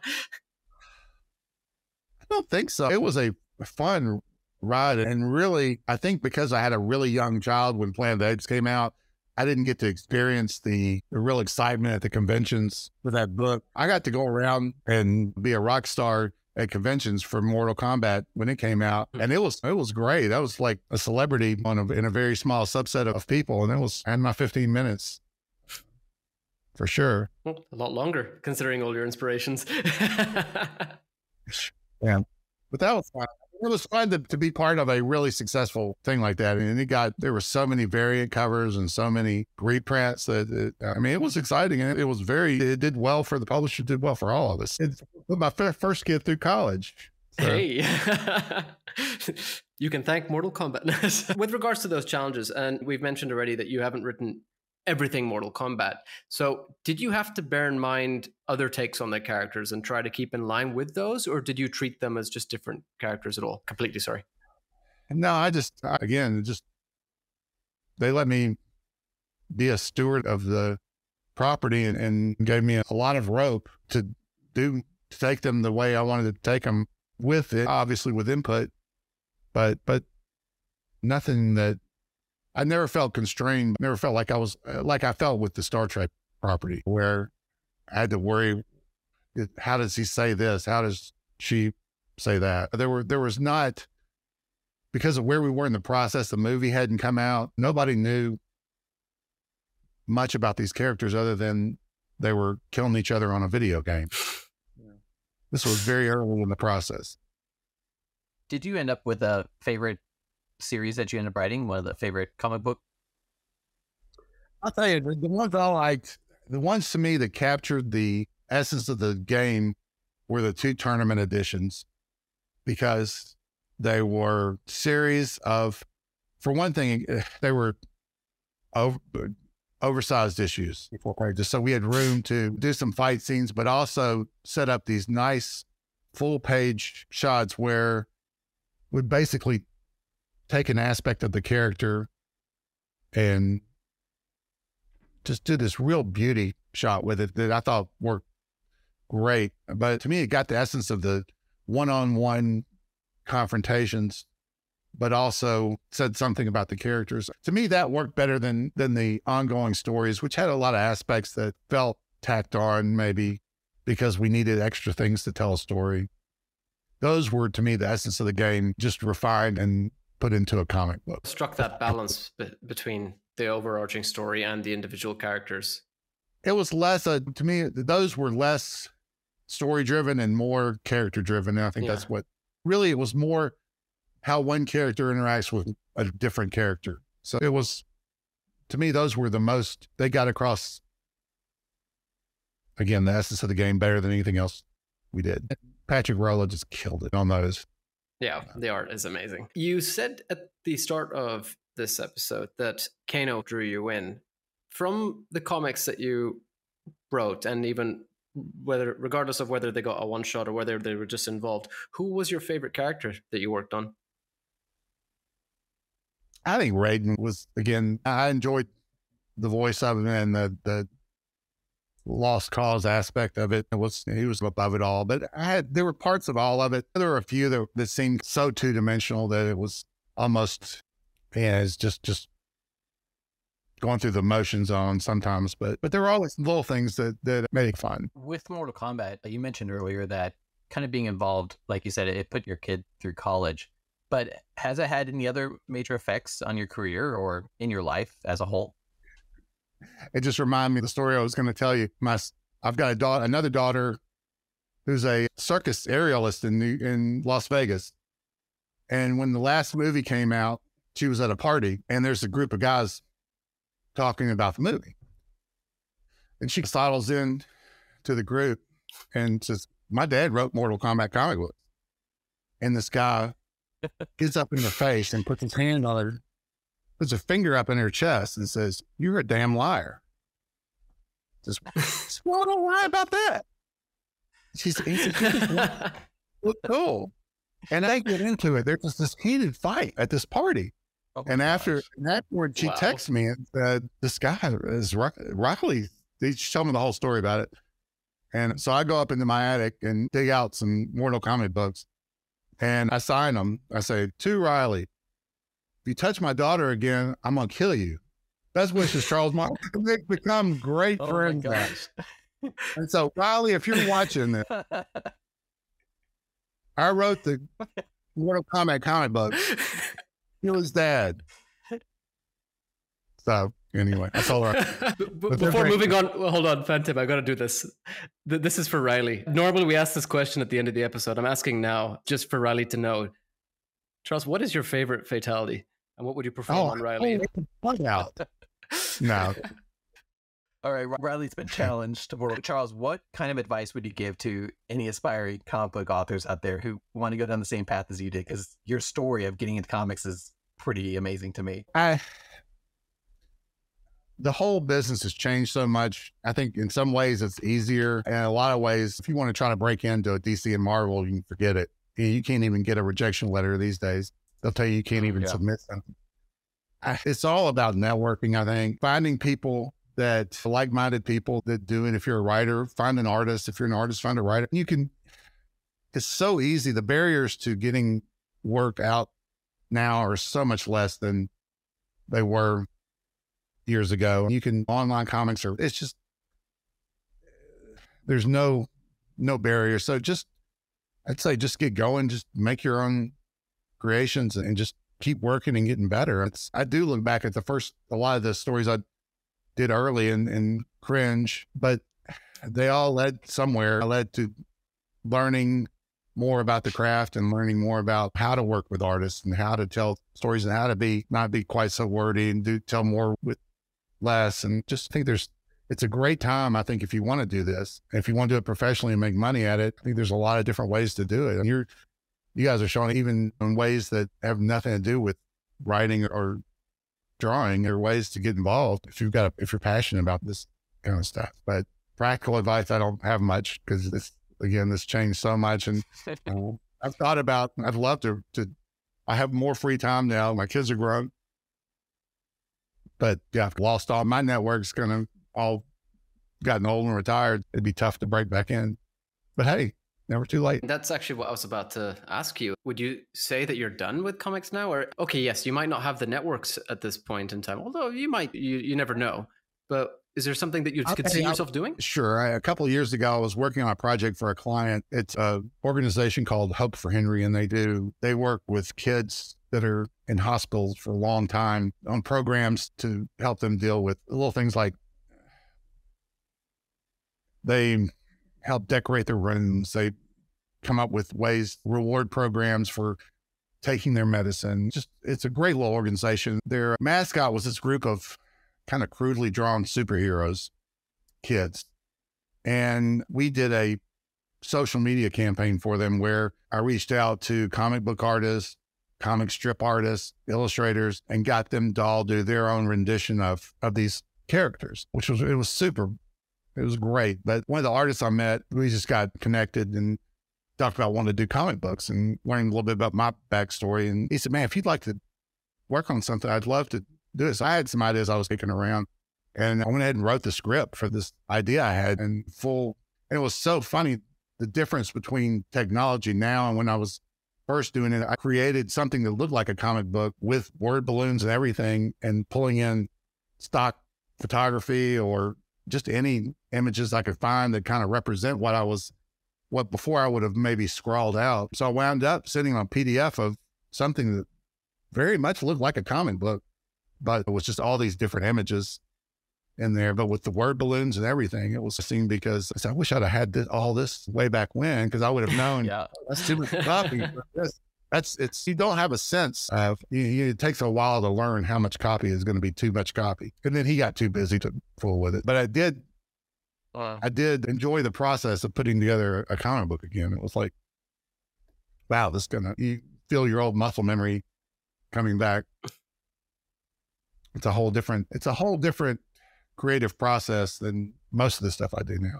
don't think so. It was a fun ride. And really, I think because I had a really young child when Planet of the Apes came out, I didn't get to experience the, the real excitement at the conventions with that book. I got to go around and be a rock star at conventions for Mortal Kombat when it came out. And it was, it was great. I was like a celebrity on a, in a very small subset of people. And it was, I had my fifteen minutes for sure. Well, a lot longer considering all your inspirations. Yeah. But that was fun. It was fun to, to be part of a really successful thing like that. And it got, there were so many variant covers and so many reprints that, it, I mean, it was exciting. And it, it was very, it did well for the publisher, did well for all of us. It put my f- first kid through college. So. Hey, you can thank Mortal Kombat. With regards to those challenges, and we've mentioned already that you haven't written everything Mortal Kombat. So did you have to bear in mind other takes on the characters and try to keep in line with those, or did you treat them as just different characters at all? Completely, sorry. No, I just, again, just, they let me be a steward of the property and, and gave me a lot of rope to do, to take them the way I wanted to take them with it, obviously with input, but, but nothing that, I never felt constrained, never felt like I was, like I felt with the Star Trek property, where I had to worry, how does he say this? How does she say that? There were, there was not, because of where we were in the process, the movie hadn't come out. Nobody knew much about these characters other than they were killing each other on a video game. Yeah. This was very early in the process. Did you end up with a favorite series that you ended up writing? One of the favorite comic book? I'll tell you, the, the ones I liked, the ones to me that captured the essence of the game were the two tournament editions, because they were series of, for one thing, they were over, oversized issues before pages. So we had room to do some fight scenes, but also set up these nice full page shots where we basically take an aspect of the character and just do this real beauty shot with it that I thought worked great. But to me, it got the essence of the one-on-one confrontations, but also said something about the characters. To me, that worked better than than the ongoing stories, which had a lot of aspects that felt tacked on, maybe because we needed extra things to tell a story. Those were, to me, the essence of the game, just refined and put into a comic book. Struck that balance be- between the overarching story and the individual characters. It was less, uh, to me, those were less story-driven and more character-driven. And I think Yeah. that's what, really, it was more how one character interacts with a different character. So it was, to me, those were the most, they got across, again, the essence of the game better than anything else we did. Patrick Rolla just killed it on those. Yeah, the art is amazing. You said at the start of this episode that Kano drew you in. From the comics that you wrote, and even whether, regardless of whether they got a one shot or whether they were just involved, who was your favorite character that you worked on? I think Raiden was, again, I enjoyed the voice of him and the, the lost cause aspect of it. It was, he was above it all, but I had, there were parts of all of it. There were a few that, that seemed so two dimensional that it was almost, yeah, it's just, just going through the motions on sometimes, but, but there were always little things that, that made it fun. With Mortal Kombat, you mentioned earlier that kind of being involved, like you said, it put your kid through college, but has it had any other major effects on your career or in your life as a whole? It just reminded me of the story I was going to tell you. My, I've got a daughter, another daughter who's a circus aerialist in New, in Las Vegas. And when the last movie came out, she was at a party and there's a group of guys talking about the movie. And she sidles in to the group and says, my dad wrote Mortal Kombat comic books. And this guy gets up in her face and puts his hand on her, puts a finger up in her chest and says, you're a damn liar. Says, well, don't lie about that. She's, he said, well, cool. And I get into it. There's just this heated fight at this party. Oh and after and afterward, she wow. texts me and said, this guy is Riley. They told me the whole story about it. And so I go up into my attic and dig out some Mortal Kombat books. And I sign them. I say, to Riley, if you touch my daughter again, I'm going to kill you. Best wishes, Charles Martin. They've become great oh friends. And so, Riley, if you're watching this, I wrote the Mortal Kombat comic books. It was dad. So, anyway, I told her. Before moving on, well, hold on, Phantom, I got to do this. This is for Riley. Normally, we ask this question at the end of the episode. I'm asking now, just for Riley to know. Charles, what is your favorite fatality? And what would you perform oh, on Riley? Oh, out. No. All right, Riley's been challenged to Mortal. Charles, what kind of advice would you give to any aspiring comic book authors out there who want to go down the same path as you did? Because your story of getting into comics is pretty amazing to me. I, the whole business has changed so much. I think in some ways it's easier. And in a lot of ways, if you want to try to break into a D C and Marvel, you can forget it. You can't even get a rejection letter these days. They'll tell you you can't even yeah. submit something. I, it's all about networking, I think. Finding people that like-minded people that do it. If you're a writer, find an artist. If you're an artist, find a writer. You can, it's so easy. The barriers to getting work out now are so much less than they were years ago. You can, online comics are, it's just, there's no, no barrier. So just, I'd say just get going, just make your own creations and just keep working and getting better. It's, I do look back at the first, a lot of the stories I did early and, and cringe, but they all led somewhere. I led to learning more about the craft and learning more about how to work with artists and how to tell stories and how to be, not be quite so wordy and do tell more with less. And just think there's, it's a great time. I think if you want to do this, if you want to do it professionally and make money at it, I think there's a lot of different ways to do it. And you're, you guys are showing even in ways that have nothing to do with writing or drawing. There are ways to get involved if you've got, a, if you're passionate about this kind of stuff. But practical advice, I don't have much because this, again, this changed so much. And uh, I've thought about, I'd love to, to, I have more free time now. My kids are grown, but yeah, I've lost all my network's kind of all gotten old and retired. It'd be tough to break back in, but hey, never too late. That's actually what I was about to ask you. Would you say that you're done with comics now? Or, okay, yes, you might not have the networks at this point in time, although you might, you, you never know. But is there something that you could see yourself doing? Sure. I, a couple of years ago, I was working on a project for a client. It's an organization called Hope for Henry, and they do, they work with kids that are in hospitals for a long time on programs to help them deal with little things like they help decorate their rooms. They come up with ways, reward programs for taking their medicine. Just, it's a great little organization. Their mascot was this group of kind of crudely drawn superheroes, kids. And we did a social media campaign for them where I reached out to comic book artists, comic strip artists, illustrators, and got them to all do their own rendition of, of these characters, which was, it was super. It was great. But one of the artists I met, we just got connected and talked about wanting to do comic books and learning a little bit about my backstory. And he said, man, if you'd like to work on something, I'd love to do this. I had some ideas I was kicking around, and I went ahead and wrote the script for this idea I had in full. And it was so funny, the difference between technology now and when I was first doing it. I created something that looked like a comic book with word balloons and everything, and pulling in stock photography or just any images I could find that kind of represent what I was, what before I would have maybe scrawled out. So I wound up sitting on a P D F of something that very much looked like a comic book, but it was just all these different images in there, but with the word balloons and everything, it was a scene because I said, I wish I'd have had this, all this way back when, because I would have known Yeah. that's too much copy. That's, that's it's you don't have a sense of you, you, it takes a while to learn how much copy is going to be too much copy, and then he got too busy to fool with it. But I did, Wow. I did enjoy the process of putting together a comic book again. It was like, wow, this is gonna you feel your old muscle memory coming back. It's a whole different. It's a whole different creative process than most of the stuff I do now.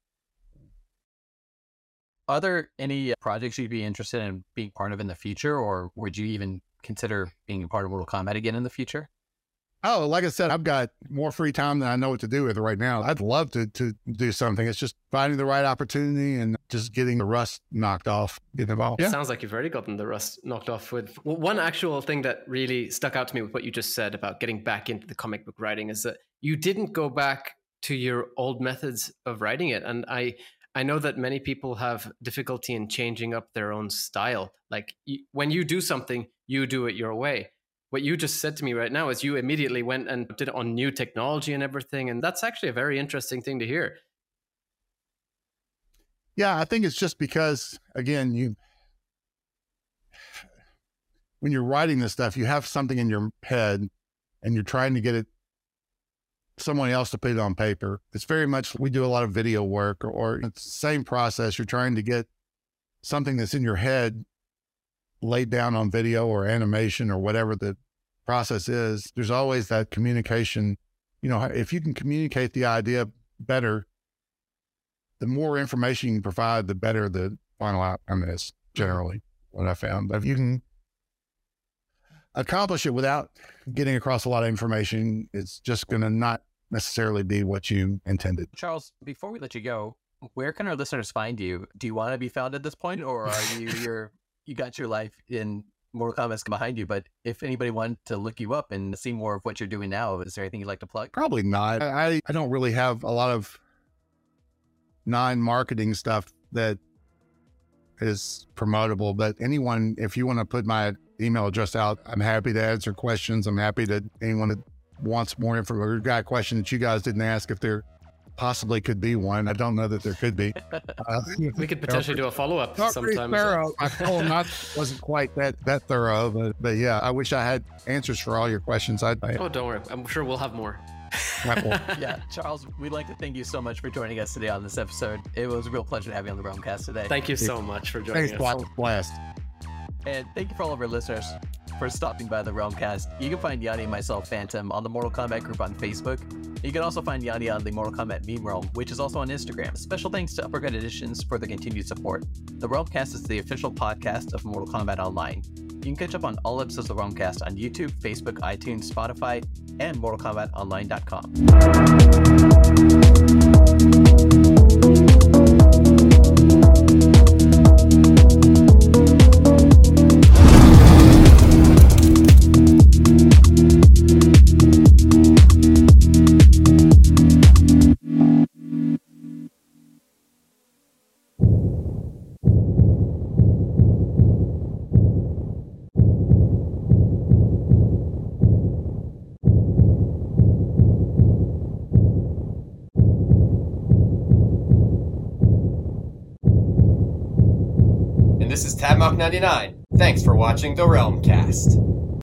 Are there any projects you'd be interested in being part of in the future, or would you even consider being a part of Mortal Kombat again in the future? Oh, like I said, I've got more free time than I know what to do with right now. I'd love to to do something. It's just finding the right opportunity and just getting the rust knocked off, getting involved. It Yeah. sounds like you've already gotten the rust knocked off with well, one actual thing that really stuck out to me with what you just said about getting back into the comic book writing is that you didn't go back to your old methods of writing it. And I, I know that many people have difficulty in changing up their own style. Like you, when you do something, you do it your way. What you just said to me right now is you immediately went and did it on new technology and everything. And that's actually a very interesting thing to hear. Yeah, I think it's just because, again, you when you're writing this stuff, you have something in your head and you're trying to get it someone else to put it on paper. It's very much, we do a lot of video work or, or it's the same process. You're trying to get something that's in your head laid down on video or animation or whatever the process is. There's always that communication. You know, if you can communicate the idea better, the more information you can provide, the better the final outcome is, generally, what I found. But if you can accomplish it without getting across a lot of information, it's just going to not necessarily be what you intended. Charles, before we let you go, where can our listeners find you? Do you want to be found at this point, or are you you're, you got your life in Mortal Kombat behind you? But if anybody wanted to look you up and see more of what you're doing now, is there anything you'd like to plug? Probably not. I, I don't really have a lot of non-marketing stuff that is promotable, but anyone, if you want to put my email address out, I'm happy to answer questions. I'm happy that anyone that wants more information or got a question that you guys didn't ask, if there possibly could be one. I don't know that there could be. Uh, We could potentially do a follow-up not pretty sometime. thorough. I told not wasn't quite that that thorough, but but yeah, I wish I had answers for all your questions. I'd. I, Oh, don't worry. I'm sure we'll have more. Yeah, Charles, we'd like to thank you so much for joining us today on this episode. It was a real pleasure to have you on the Realmcast today. Thank you so much for joining Thanks, us. Blast. And thank you for all of our listeners for stopping by the Realmcast. You can find Yanni and myself, Phantom, on the Mortal Kombat group on Facebook. You can also find Yanni on the Mortal Kombat meme realm, which is also on Instagram. Special thanks to Uppercut Editions for the continued support. The Realmcast is the official podcast of Mortal Kombat Online. You can catch up on all episodes of the Realmcast on YouTube, Facebook, iTunes, Spotify, and mortal kombat online dot com. And this is Tabmock ninety-nine. Thanks for watching the Realmcast.